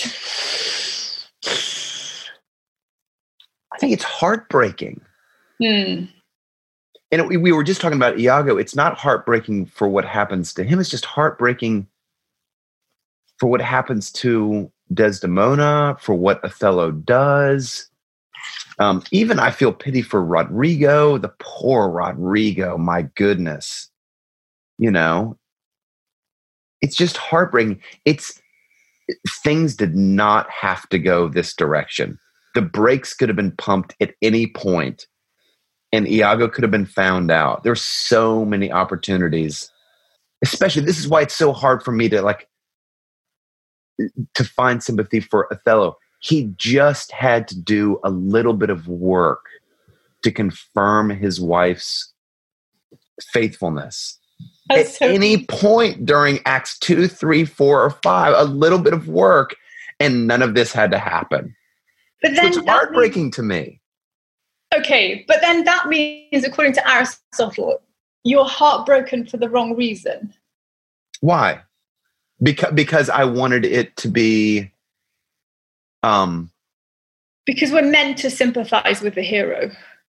I think it's heartbreaking. Hmm. And we, we were just talking about Iago. It's not heartbreaking for what happens to him. It's just heartbreaking for what happens to Desdemona, for what Othello does. Um, even I feel pity for Rodrigo, the poor Rodrigo. My goodness. You know, it's just heartbreaking. It's things did not have to go this direction. The brakes could have been pumped at any point, and Iago could have been found out. There's so many opportunities, especially, this is why it's so hard for me to like, to find sympathy for Othello. He just had to do a little bit of work to confirm his wife's faithfulness. That's At so any point during acts two, three, four, or five, a little bit of work, and none of this had to happen. But then so it's heartbreaking means, to me. Okay, but then that means, according to Aristotle, you're heartbroken for the wrong reason. Why? Because because I wanted it to be. Um. Because we're meant to sympathize with the hero,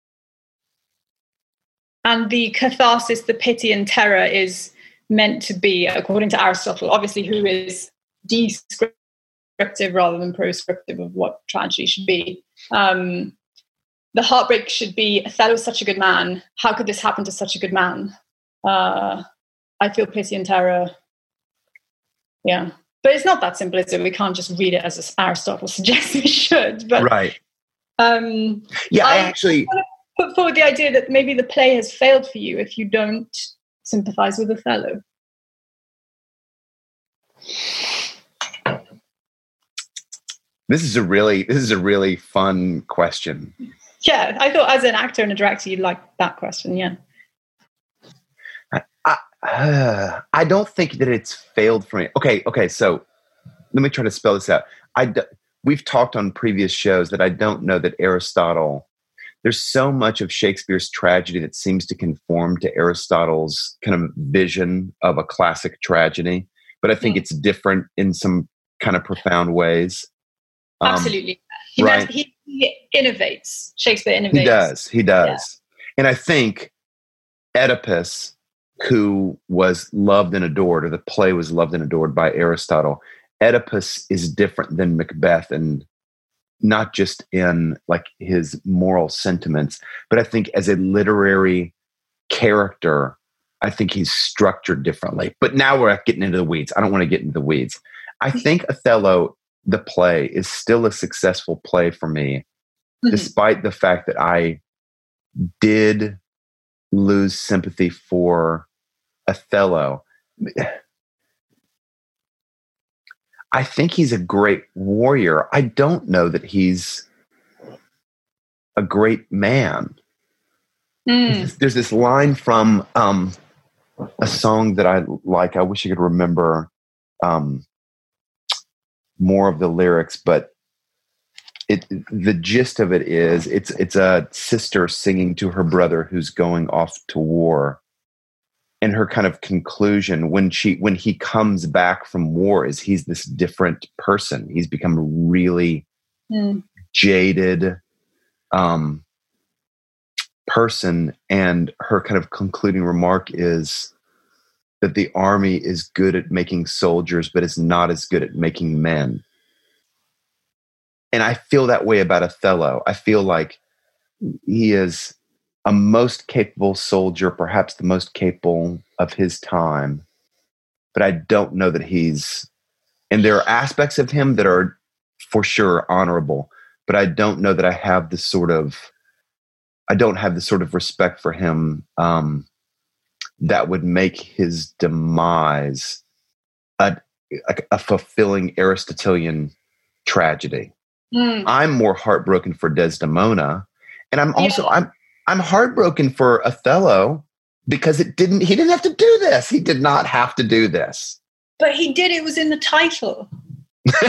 and the catharsis, the pity and terror, is meant to be, according to Aristotle, obviously, who is descriptive rather than proscriptive of what tragedy should be. Um, the heartbreak should be, Othello's such a good man. How could this happen to such a good man? Uh, I feel pity and terror. Yeah. But it's not that simple, is it? We can't just read it as Aristotle suggests we should. But, right. Um, yeah, I, I actually... want to put forward the idea that maybe the play has failed for you if you don't sympathize with Othello. This is a really this is a really fun question. Yeah, I thought as an actor and a director, you'd like that question. Yeah, I I, uh, I don't think that it's failed for me. Okay, okay. So let me try to spell this out. I d- we've talked on previous shows that I don't know that Aristotle. There's so much of Shakespeare's tragedy that seems to conform to Aristotle's kind of vision of a classic tragedy, but I think mm. it's different in some kind of profound ways. Um, Absolutely. He, right. does, he, he innovates. Shakespeare innovates. He does. He does. Yeah. And I think Oedipus, who was loved and adored, or the play was loved and adored by Aristotle, Oedipus is different than Macbeth, and not just in like his moral sentiments, but I think as a literary character, I think he's structured differently. But now we're getting into the weeds. I don't want to get into the weeds. I think Othello, the play, is still a successful play for me, mm-hmm. despite the fact that I did lose sympathy for Othello. I think he's a great warrior. I don't know that he's a great man. Mm. There's, there's this line from um, a song that I like. I wish I could remember um, more of the lyrics, but it the gist of it is it's it's a sister singing to her brother who's going off to war. And her kind of conclusion when she when he comes back from war is he's this different person. He's become a really mm. jaded um, person. And her kind of concluding remark is that the army is good at making soldiers, but is not as good at making men. And I feel that way about Othello. I feel like he is a most capable soldier, perhaps the most capable of his time. But I don't know that he's, and there are aspects of him that are for sure honorable, but I don't know that I have the sort of, I don't have the sort of respect for him um, that would make his demise a, a, a fulfilling Aristotelian tragedy. Mm. I'm more heartbroken for Desdemona, and I'm also yeah. I'm I'm heartbroken for Othello because it didn't he didn't have to do this. He did not have to do this. But he did. It was in the title. The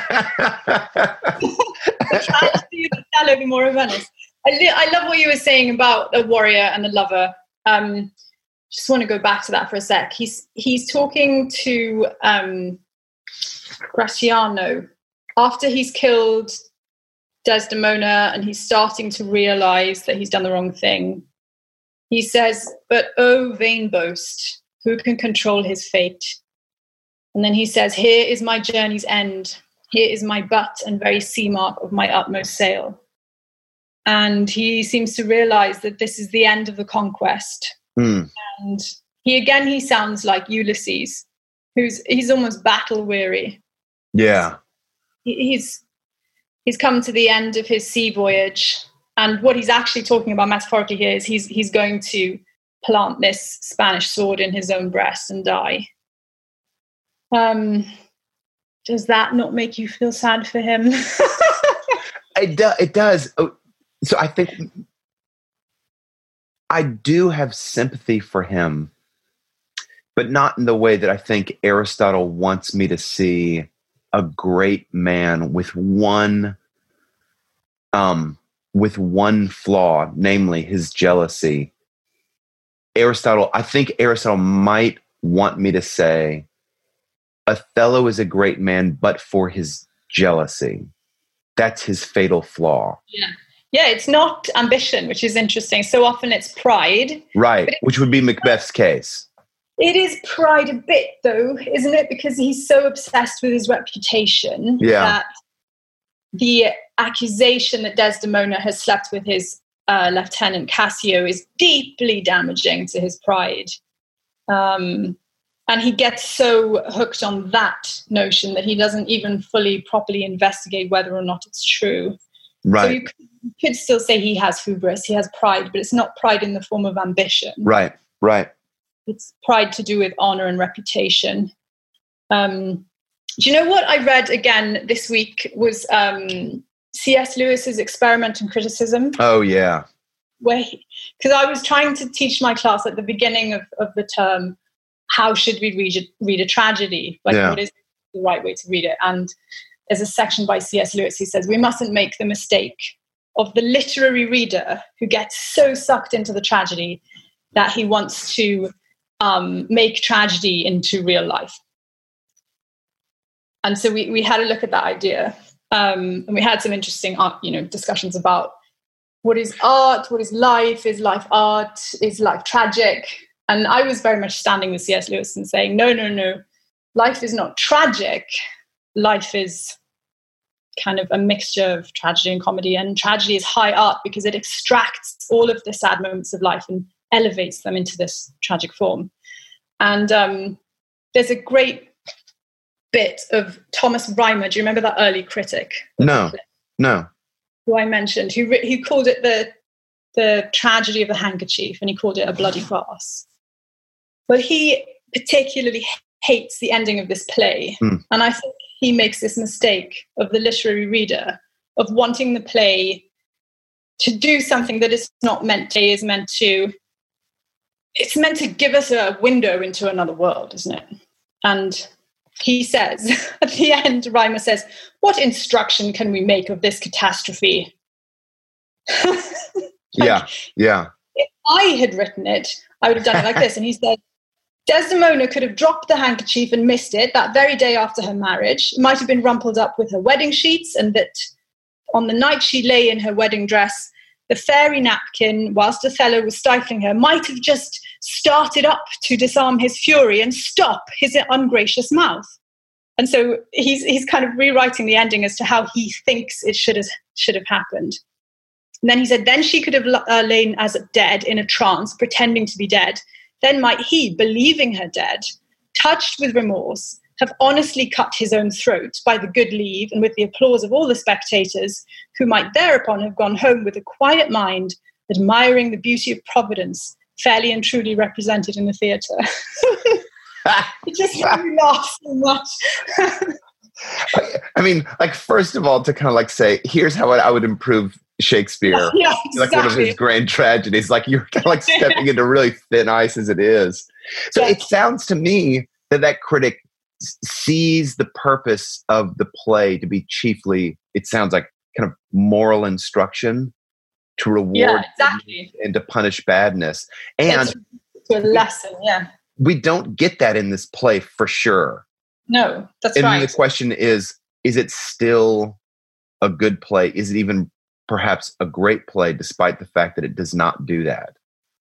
tragedy of Othello, the Moor of Venice. I, li- I love what you were saying about the warrior and the lover. Um, just want to go back to that for a sec. He's he's talking to um, Gratiano after he's killed Desdemona and he's starting to realize that he's done the wrong thing. He says, "But oh, vain boast, who can control his fate?" And then he says, "Here is my journey's end. Here is my butt and very sea mark of my utmost sail." And he seems to realize that this is the end of the conquest. Mm. And he, again, he sounds like Ulysses, who's, he's almost battle weary. Yeah. He's, he's come to the end of his sea voyage. And what he's actually talking about metaphorically here is he's, he's going to plant this Spanish sword in his own breast and die. Um, does that not make you feel sad for him? it, do, it does. So I think I do have sympathy for him, but not in the way that I think Aristotle wants me to see a great man with one, um, with one flaw, namely his jealousy. Aristotle, I think Aristotle might want me to say Othello is a great man, but for his jealousy. That's his fatal flaw. Yeah. Yeah, it's not ambition, which is interesting. So often it's pride. Right, which would be Macbeth's case. It is pride a bit, though, isn't it? Because he's so obsessed with his reputation yeah. that the accusation that Desdemona has slept with his uh, lieutenant Cassio is deeply damaging to his pride. Um, and he gets so hooked on that notion that he doesn't even fully, properly investigate whether or not it's true. Right. So you could, you could still say he has hubris, he has pride, but it's not pride in the form of ambition. Right, right. It's pride to do with honor and reputation. Um, do you know what I read again this week was um, C S Lewis's Experiment and Criticism? Oh, yeah. Where because I was trying to teach my class at the beginning of, of the term, how should we read a, read a tragedy? Like, yeah. What is the right way to read it? And there's a section by C S Lewis who says, we mustn't make the mistake of the literary reader who gets so sucked into the tragedy that he wants to um, make tragedy into real life. And so we, we had a look at that idea. Um, and we had some interesting you know, discussions about what is art, what is life, is life art, is life tragic? And I was very much standing with C S Lewis and saying, no, no, no, life is not tragic. Life is kind of a mixture of tragedy and comedy, and tragedy is high art because it extracts all of the sad moments of life and elevates them into this tragic form. And um, there's a great bit of Thomas Reimer. Do you remember that early critic? No, no. Who I mentioned, who who called it the the tragedy of the handkerchief, and he called it a bloody farce. But he particularly hates the ending of this play, mm. and I think he makes this mistake of the literary reader of wanting the play to do something that it's not meant to. Is meant to. It's meant to give us a window into another world, isn't it? And he says at the end, Reimer says, "What instruction can we make of this catastrophe?" like, yeah, yeah. If I had written it, I would have done it like this. And he said, Desdemona could have dropped the handkerchief and missed it that very day after her marriage. It might have been rumpled up with her wedding sheets, and that on the night she lay in her wedding dress, the fairy napkin, whilst Othello was stifling her, might have just started up to disarm his fury and stop his ungracious mouth. And so he's he's kind of rewriting the ending as to how he thinks it should have, should have happened. And then he said, then she could have uh, lain as dead in a trance, pretending to be dead. Then might he, believing her dead, touched with remorse, have honestly cut his own throat by the good leave and with the applause of all the spectators, who might thereupon have gone home with a quiet mind, admiring the beauty of Providence, fairly and truly represented in the theatre. It just made me laugh so much. I mean, like, first of all, to kind of like say, here's how I would improve Shakespeare. Yeah, exactly. Like one of his grand tragedies. Like you're kind of like stepping into really thin ice as it is. So yeah. It sounds to me that that critic sees the purpose of the play to be chiefly, it sounds like, kind of moral instruction, to reward yeah, exactly. and to punish badness. And to a lesson, yeah. We don't get that in this play for sure. No, that's and right. And the question is, is it still a good play? Is it even perhaps a great play, despite the fact that it does not do that?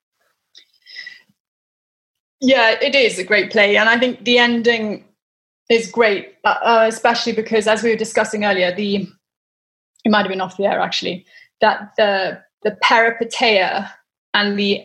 Yeah, it is a great play. And I think the ending is great, uh, especially because, as we were discussing earlier, the it might have been off the air actually, that the the peripeteia and the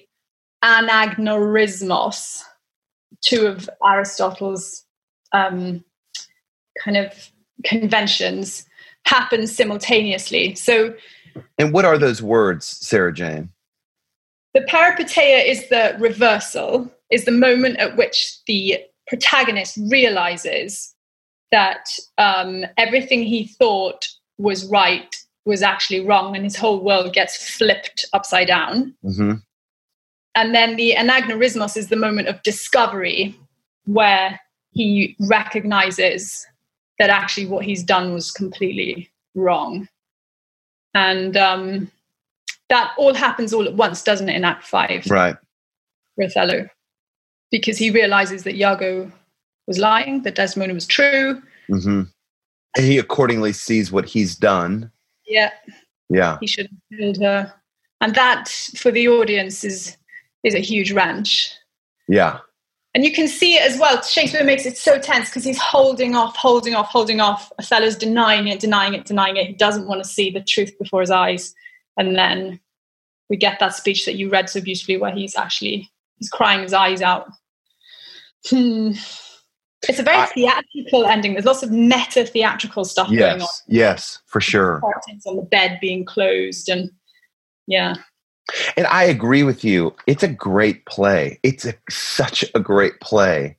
anagnorismos, two of Aristotle's um, kind of conventions, happen simultaneously. So, and what are those words, Sarah Jane? The peripeteia is the reversal, is the moment at which the protagonist realizes that um, everything he thought was right was actually wrong, and his whole world gets flipped upside down. Mm-hmm. And then the anagnorismos is the moment of discovery, where he recognizes that actually what he's done was completely wrong. And um, that all happens all at once, doesn't it, in Act Five? Right. For Othello. Because he realizes that Iago was lying, that Desdemona was true. Mm-hmm. And he accordingly sees what he's done. Yeah. Yeah. He should have killed her. And that, for the audience, is is a huge wrench. Yeah. And you can see it as well. Shakespeare makes it so tense because he's holding off, holding off, holding off. Othello's denying it, denying it, denying it. He doesn't want to see the truth before his eyes. And then we get that speech that you read so beautifully where he's actually, he's crying his eyes out. Hmm. It's a very I, theatrical ending. There's lots of meta theatrical stuff yes, going on. Yes, for sure. Curtains on the bed being closed, and yeah. And I agree with you. It's a great play. It's a, such a great play.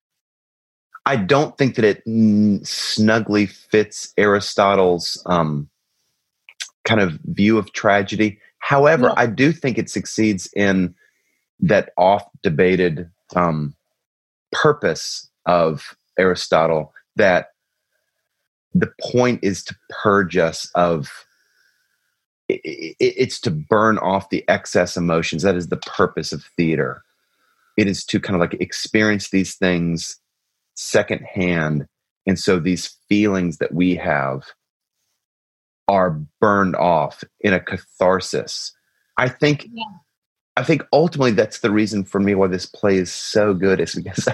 I don't think that it n- snugly fits Aristotle's um, kind of view of tragedy. However, no. I do think it succeeds in that oft-debated um, purpose of Aristotle, that the point is to purge us of, it, it, it's to burn off the excess emotions. That is the purpose of theater. It is to kind of like experience these things secondhand. And so these feelings that we have are burned off in a catharsis. I think, yeah. I think ultimately that's the reason for me why this play is so good, is because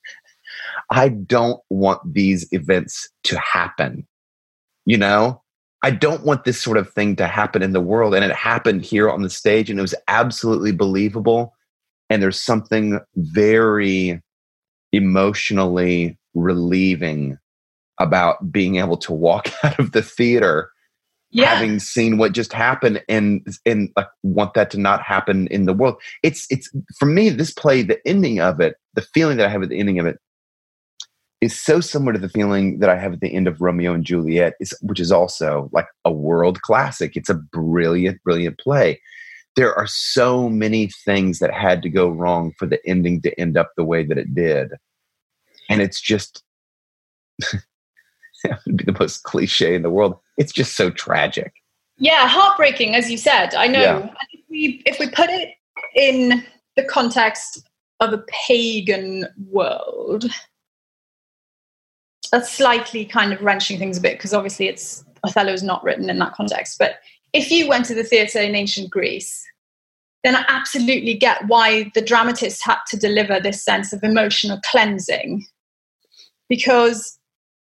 I don't want these events to happen. You know, I don't want this sort of thing to happen in the world. And it happened here on the stage, and it was absolutely believable. And there's something very emotionally relieving about being able to walk out of the theater, yeah. having seen what just happened, and and like want that to not happen in the world. It's it's for me, this play, the ending of it, the feeling that I have at the ending of it, is so similar to the feeling that I have at the end of Romeo and Juliet, is, which is also like a world classic. It's a brilliant, brilliant play. There are so many things that had to go wrong for the ending to end up the way that it did. And it's just, it would be the most cliche in the world. It's just so tragic. Yeah, heartbreaking, as you said. I know. Yeah. And if we, if we put it in the context of a pagan world, that's slightly kind of wrenching things a bit, because obviously it's Othello's not written in that context. But if you went to the theatre in ancient Greece, then I absolutely get why the dramatist had to deliver this sense of emotional cleansing, because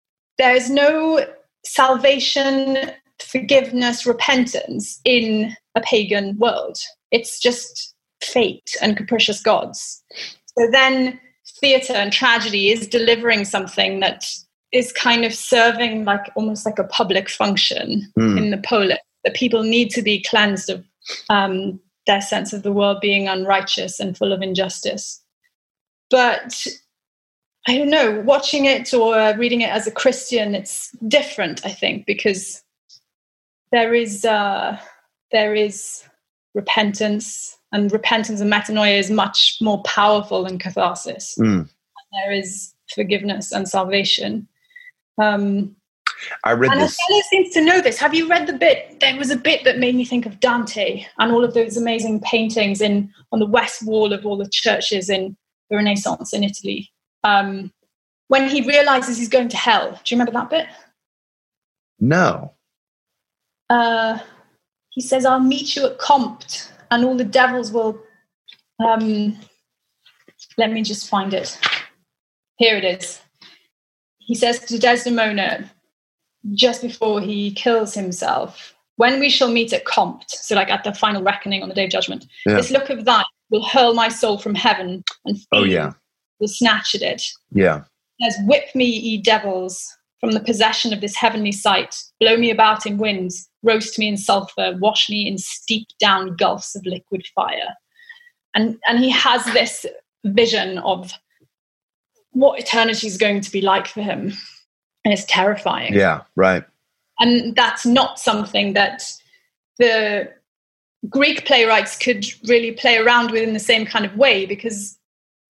there's no salvation, forgiveness, repentance in a pagan world. It's just fate and capricious gods. So then theatre and tragedy is delivering something that is kind of serving like almost like a public function mm. in the polis, that people need to be cleansed of um, their sense of the world being unrighteous and full of injustice. But I don't know, watching it or reading it as a Christian, it's different, I think, because there is uh, there is repentance, and repentance and metanoia is much more powerful than catharsis. Mm. There is forgiveness and salvation. Um, I read and this. Othello seems to know this. Have you read the bit? There was a bit that made me think of Dante and all of those amazing paintings in on the west wall of all the churches in the Renaissance in Italy. Um, when he realizes he's going to hell. Do you remember that bit? No. Uh, he says, I'll meet you at Compt and all the devils will... Um, let me just find it. Here it is. He says to Desdemona, just before he kills himself, when we shall meet at Compt, so like at the final reckoning on the day of judgment, yeah. this look of thine will hurl my soul from heaven, and oh, yeah. will snatch at it. Yeah. He says, whip me, ye devils, from the possession of this heavenly sight, blow me about in winds, roast me in sulphur, wash me in steep down gulfs of liquid fire. And and he has this vision of what eternity is going to be like for him. And it's terrifying. Yeah, right. And that's not something that the Greek playwrights could really play around with in the same kind of way, because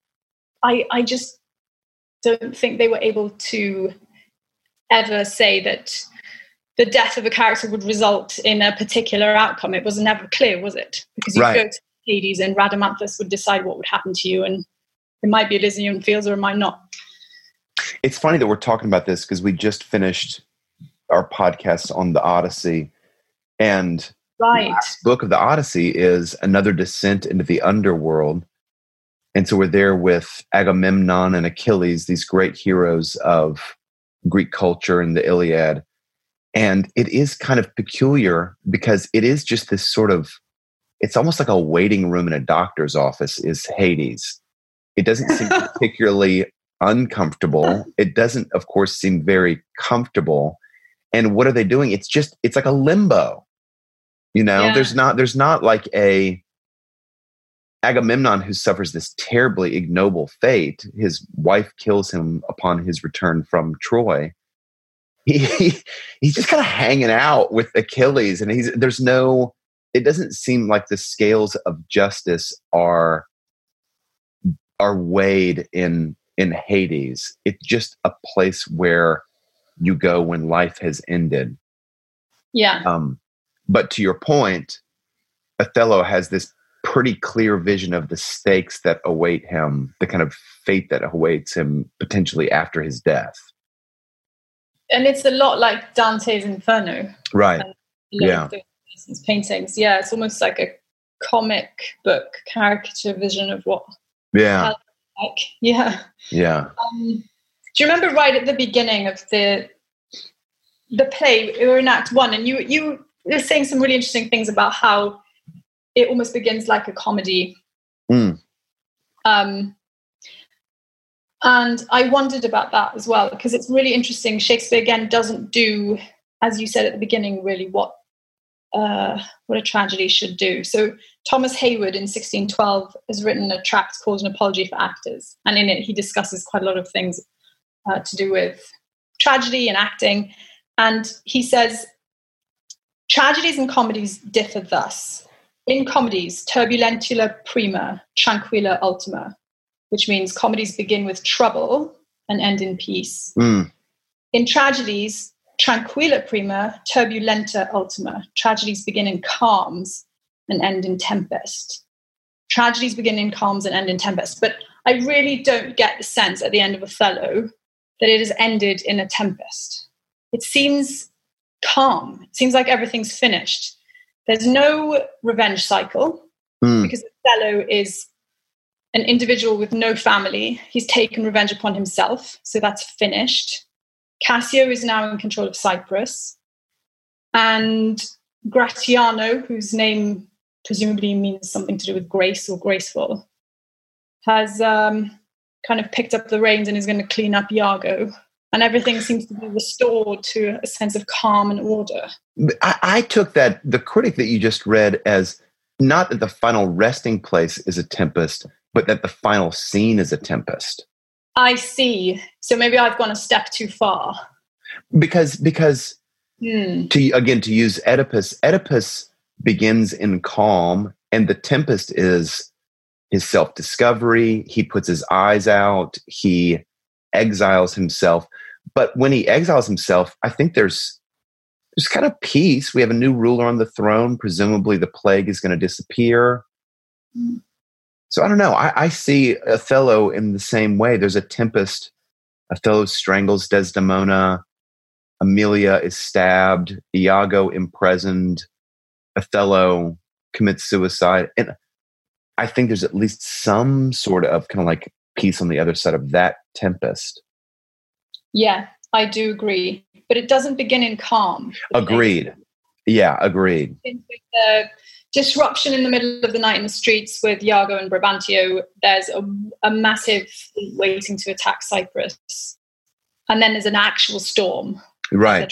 I I just don't think they were able to ever say that the death of a character would result in a particular outcome. It was never clear, was it? Because you right. go to Hades and Rhadamanthus would decide what would happen to you, and it might be Elysian Fields or it might not. It's funny that we're talking about this because we just finished our podcast on the Odyssey, and right. the last book of the Odyssey is another descent into the underworld. And so we're there with Agamemnon and Achilles, these great heroes of Greek culture and the Iliad. And it is kind of peculiar because it is just this sort of, it's almost like a waiting room in a doctor's office is Hades. It doesn't seem particularly uncomfortable. It doesn't, of course, seem very comfortable. And what are they doing? It's just, it's like a limbo. You know, yeah. there's not, there's not like a Agamemnon who suffers this terribly ignoble fate. His wife kills him upon his return from Troy. He, he he's just kind of hanging out with Achilles, and he's there's no. It doesn't seem like the scales of justice are are weighed in in Hades. It's just a place where you go when life has ended. Yeah. Um, but to your point, Othello has this pretty clear vision of the stakes that await him, the kind of fate that awaits him potentially after his death. And it's a lot like Dante's Inferno. Right. Yeah. His paintings. Yeah, it's almost like a comic book caricature vision of what. Yeah. Like. Yeah. Yeah. Um, do you remember right at the beginning of the the play, we were in Act One, and you you were saying some really interesting things about how it almost begins like a comedy. Mm. Um, and I wondered about that as well, because it's really interesting. Shakespeare, again, doesn't do, as you said at the beginning, really what uh, what a tragedy should do. So Thomas Hayward in sixteen twelve has written a tract called An Apology for Actors. And in it, he discusses quite a lot of things uh, to do with tragedy and acting. And he says, tragedies and comedies differ thus. In comedies, turbulentula prima, tranquilla ultima, which means comedies begin with trouble and end in peace. Mm. In tragedies, tranquilla prima, turbulenta ultima. Tragedies begin in calms and end in tempest. Tragedies begin in calms and end in tempest. But I really don't get the sense at the end of Othello that it has ended in a tempest. It seems calm. It seems like everything's finished. There's no revenge cycle mm. because Othello is an individual with no family. He's taken revenge upon himself, so that's finished. Cassio is now in control of Cyprus. And Gratiano, whose name presumably means something to do with grace or graceful, has um, kind of picked up the reins and is going to clean up Iago. And everything seems to be restored to a sense of calm and order. I, I took that, the critic that you just read, as not that the final resting place is a tempest, but that the final scene is a tempest. I see. So maybe I've gone a step too far. Because, because hmm. to again, to use Oedipus, Oedipus begins in calm, and the tempest is his self-discovery. He puts his eyes out. He exiles himself. But when he exiles himself, I think there's there's kind of peace. We have a new ruler on the throne. Presumably the plague is going to disappear. Mm. So I don't know. I, I see Othello in the same way. There's a tempest. Othello strangles Desdemona. Emilia is stabbed. Iago imprisoned. Othello commits suicide. And I think there's at least some sort of kind of like peace on the other side of that tempest. Yeah, I do agree. But it doesn't begin in calm. Agreed. Yeah, agreed. The disruption in the middle of the night in the streets with Iago and Brabantio, there's a, a massive fleet waiting to attack Cyprus. And then there's an actual storm. Right.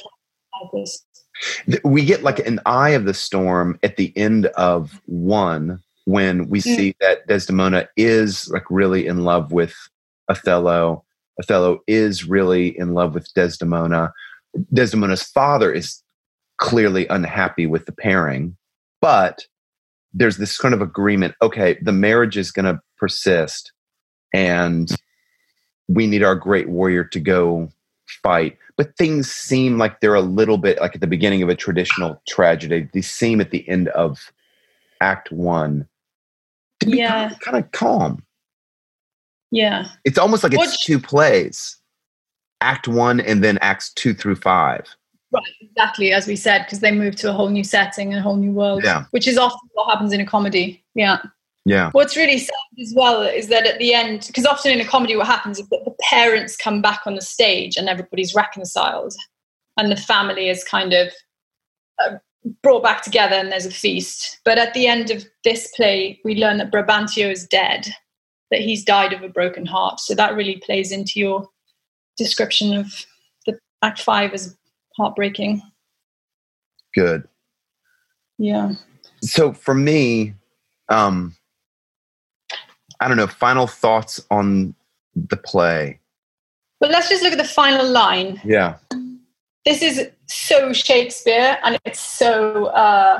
We get like an eye of the storm at the end of one, when we see mm. that Desdemona is like really in love with Othello. Othello is really in love with Desdemona. Desdemona's father is clearly unhappy with the pairing, but there's this kind of agreement. Okay, the marriage is going to persist, and we need our great warrior to go fight. But things seem like they're a little bit like at the beginning of a traditional tragedy. They seem at the end of Act One to be yeah. kind, of, kind of calm. Yeah. It's almost like it's what, two plays, Act One and then Acts Two through Five. Right, exactly, as we said, because they move to a whole new setting and a whole new world, yeah. which is often what happens in a comedy. Yeah. Yeah. What's really sad as well is that at the end, because often in a comedy what happens is that the parents come back on the stage and everybody's reconciled and the family is kind of uh, brought back together and there's a feast. But at the end of this play, we learn that Brabantio is dead, that he's died of a broken heart. So that really plays into your description of the Act Five as heartbreaking. Good. Yeah. So for me, um, I don't know, final thoughts on the play. Well, let's just look at the final line. Yeah. This is so Shakespeare, and it's so... Uh,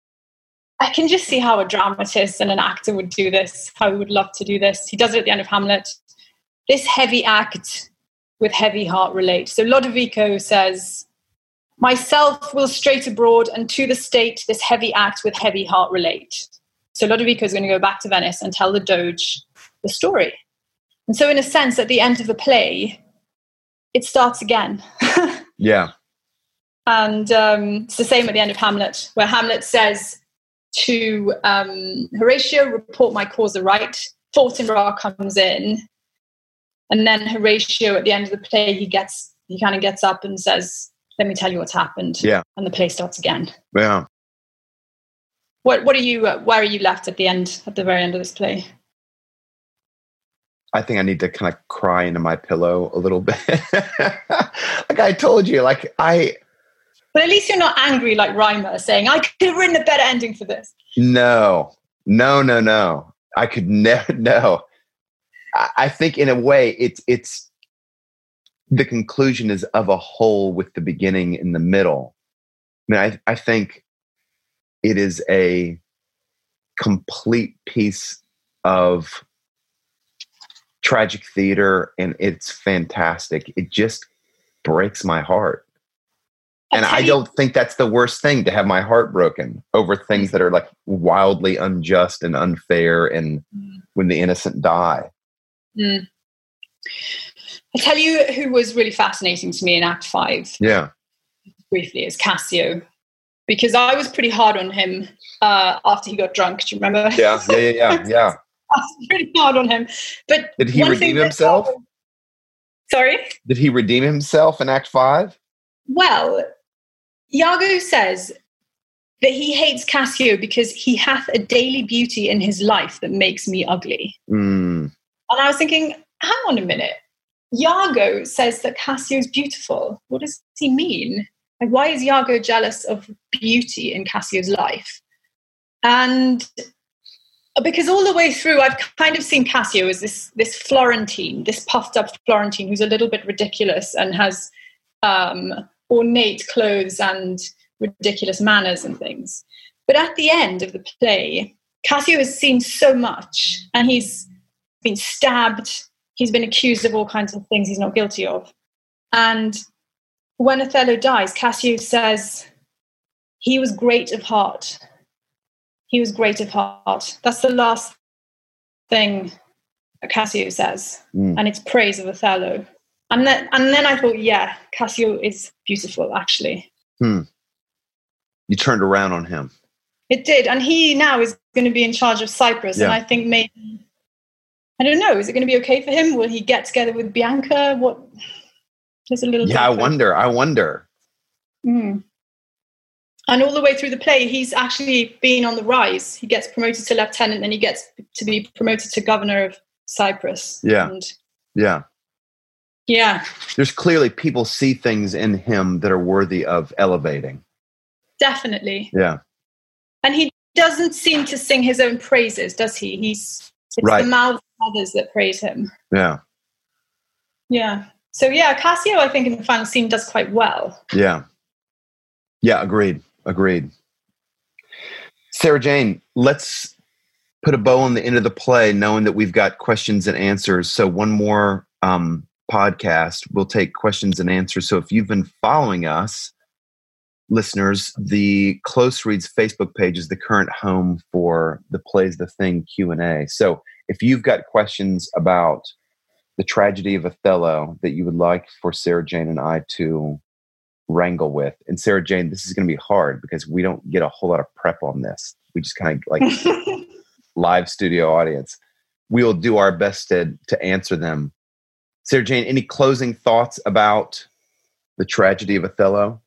I can just see how a dramatist and an actor would do this, how he would love to do this. He does it at the end of Hamlet. This heavy act with heavy heart relate. So Lodovico says, myself will straight abroad, and to the state this heavy act with heavy heart relate. So Lodovico is going to go back to Venice and tell the Doge the story. And so in a sense, at the end of the play, it starts again. Yeah. And um, it's the same at the end of Hamlet, where Hamlet says to um, Horatio, report my cause aright. Fortinbras comes in. And then Horatio, at the end of the play, he gets he kind of gets up and says, let me tell you what's happened. Yeah. And the play starts again. Yeah. What what are you? Uh, where are you left at the end? At the very end of this play? I think I need to kind of cry into my pillow a little bit. Like I told you, like I. But at least you're not angry like Reimer, saying I could have written a better ending for this. No, no, no, no. I could never. No. I, I think in a way, it's it's the conclusion is of a whole with the beginning in the middle. I mean, I I think. It is a complete piece of tragic theater, and it's fantastic. It just breaks my heart. And I don't think that's the worst thing, to have my heart broken over things that are like wildly unjust and unfair, and mm. when the innocent die. Mm. I tell you who was really fascinating to me in Act Five. Yeah. Briefly, is Cassio. Because I was pretty hard on him uh, after he got drunk. Do you remember? Yeah, yeah, yeah, yeah. yeah. I was pretty hard on him. But did he redeem himself? That, sorry? Did he redeem himself in Act Five? Well, Iago says, that he hates Cassio because he hath a daily beauty in his life that makes me ugly. Mm. And I was thinking, hang on a minute. Iago says that Cassio's beautiful. What does he mean? Like, why is Iago jealous of beauty in Cassio's life? And because all the way through, I've kind of seen Cassio as this, this Florentine, this puffed up Florentine who's a little bit ridiculous and has um, ornate clothes and ridiculous manners and things. But at the end of the play, Cassio has seen so much, and he's been stabbed. He's been accused of all kinds of things he's not guilty of. And when Othello dies, Cassio says, he was great of heart. He was great of heart. That's the last thing Cassio says. Mm. And it's praise of Othello. And then, and then I thought, yeah, Cassio is beautiful, actually. Hmm. You turned around on him. It did. And he now is going to be in charge of Cyprus. Yeah. And I think maybe, I don't know, is it going to be okay for him? Will he get together with Bianca? What? There's a little Yeah, I wonder. I wonder. Mm. And all the way through the play, he's actually been on the rise. He gets promoted to lieutenant, then he gets to be promoted to governor of Cyprus. Yeah. And yeah. Yeah. There's clearly people see things in him that are worthy of elevating. Definitely. Yeah. And he doesn't seem to sing his own praises, does he? He's it's right. the mouths of others that praise him. Yeah. Yeah. So yeah, Cassio, I think in the final scene does quite well. Yeah. Yeah, agreed. Agreed. Sarah Jane, let's put a bow on the end of the play, knowing that we've got questions and answers. So one more um, podcast, we'll take questions and answers. So if you've been following us, listeners, the Close Reads Facebook page is the current home for the Plays the Thing Q and A. So if you've got questions about the tragedy of Othello that you would like for Sarah Jane and I to wrangle with, and Sarah Jane, this is going to be hard because we don't get a whole lot of prep on this. We just kind of like live studio audience. We will do our best to, to answer them. Sarah Jane, any closing thoughts about the tragedy of Othello?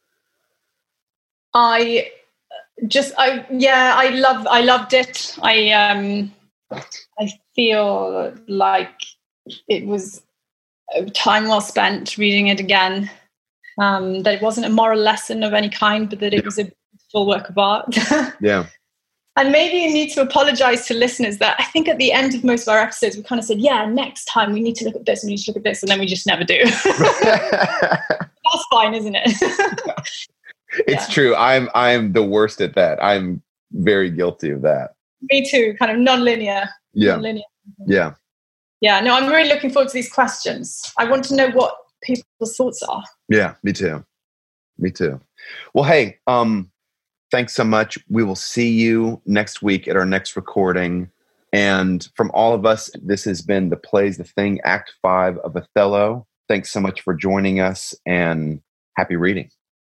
I just, I, yeah, I love, I loved it. I, um, I feel like it was a time well spent reading it again. Um, that it wasn't a moral lesson of any kind, but that it was a full work of art. Yeah. And maybe you need to apologize to listeners that I think at the end of most of our episodes, we kind of said, yeah, next time we need to look at this and we need to look at this. And then we just never do. That's fine, isn't it? It's yeah. true. I'm I'm the worst at that. I'm very guilty of that. Me too. Kind of non-linear. Yeah. Non-linear. Yeah. Yeah. No, I'm really looking forward to these questions. I want to know what people's thoughts are. Yeah, me too. Me too. Well, hey, um, thanks so much. We will see you next week at our next recording. And from all of us, this has been the Plays the Thing, Act Five of Othello. Thanks so much for joining us, and happy reading.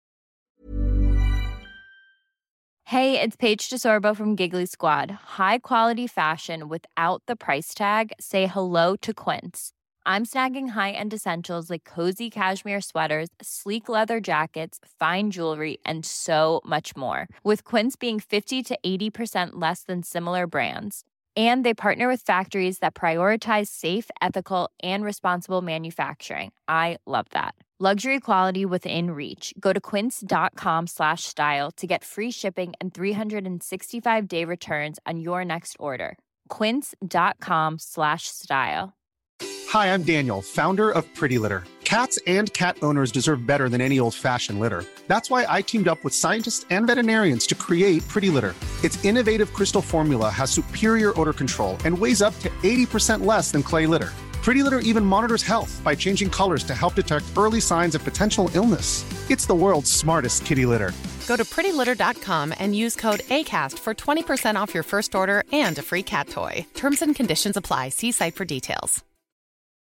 Hey, it's Paige DeSorbo from Giggly Squad. High quality fashion without the price tag. Say hello to Quince. I'm snagging high-end essentials like cozy cashmere sweaters, sleek leather jackets, fine jewelry, and so much more. With Quince being fifty to eighty percent less than similar brands. And they partner with factories that prioritize safe, ethical, and responsible manufacturing. I love that. Luxury quality within reach. Go to quince.com slash style to get free shipping and three sixty-five day returns on your next order. Quince.com slash style. Hi, I'm Daniel, founder of Pretty Litter. Cats and cat owners deserve better than any old-fashioned litter. That's why I teamed up with scientists and veterinarians to create Pretty Litter. Its innovative crystal formula has superior odor control and weighs up to eighty percent less than clay litter. Pretty Litter even monitors health by changing colors to help detect early signs of potential illness. It's the world's smartest kitty litter. Go to pretty litter dot com and use code ACAST for twenty percent off your first order and a free cat toy. Terms and conditions apply. See site for details.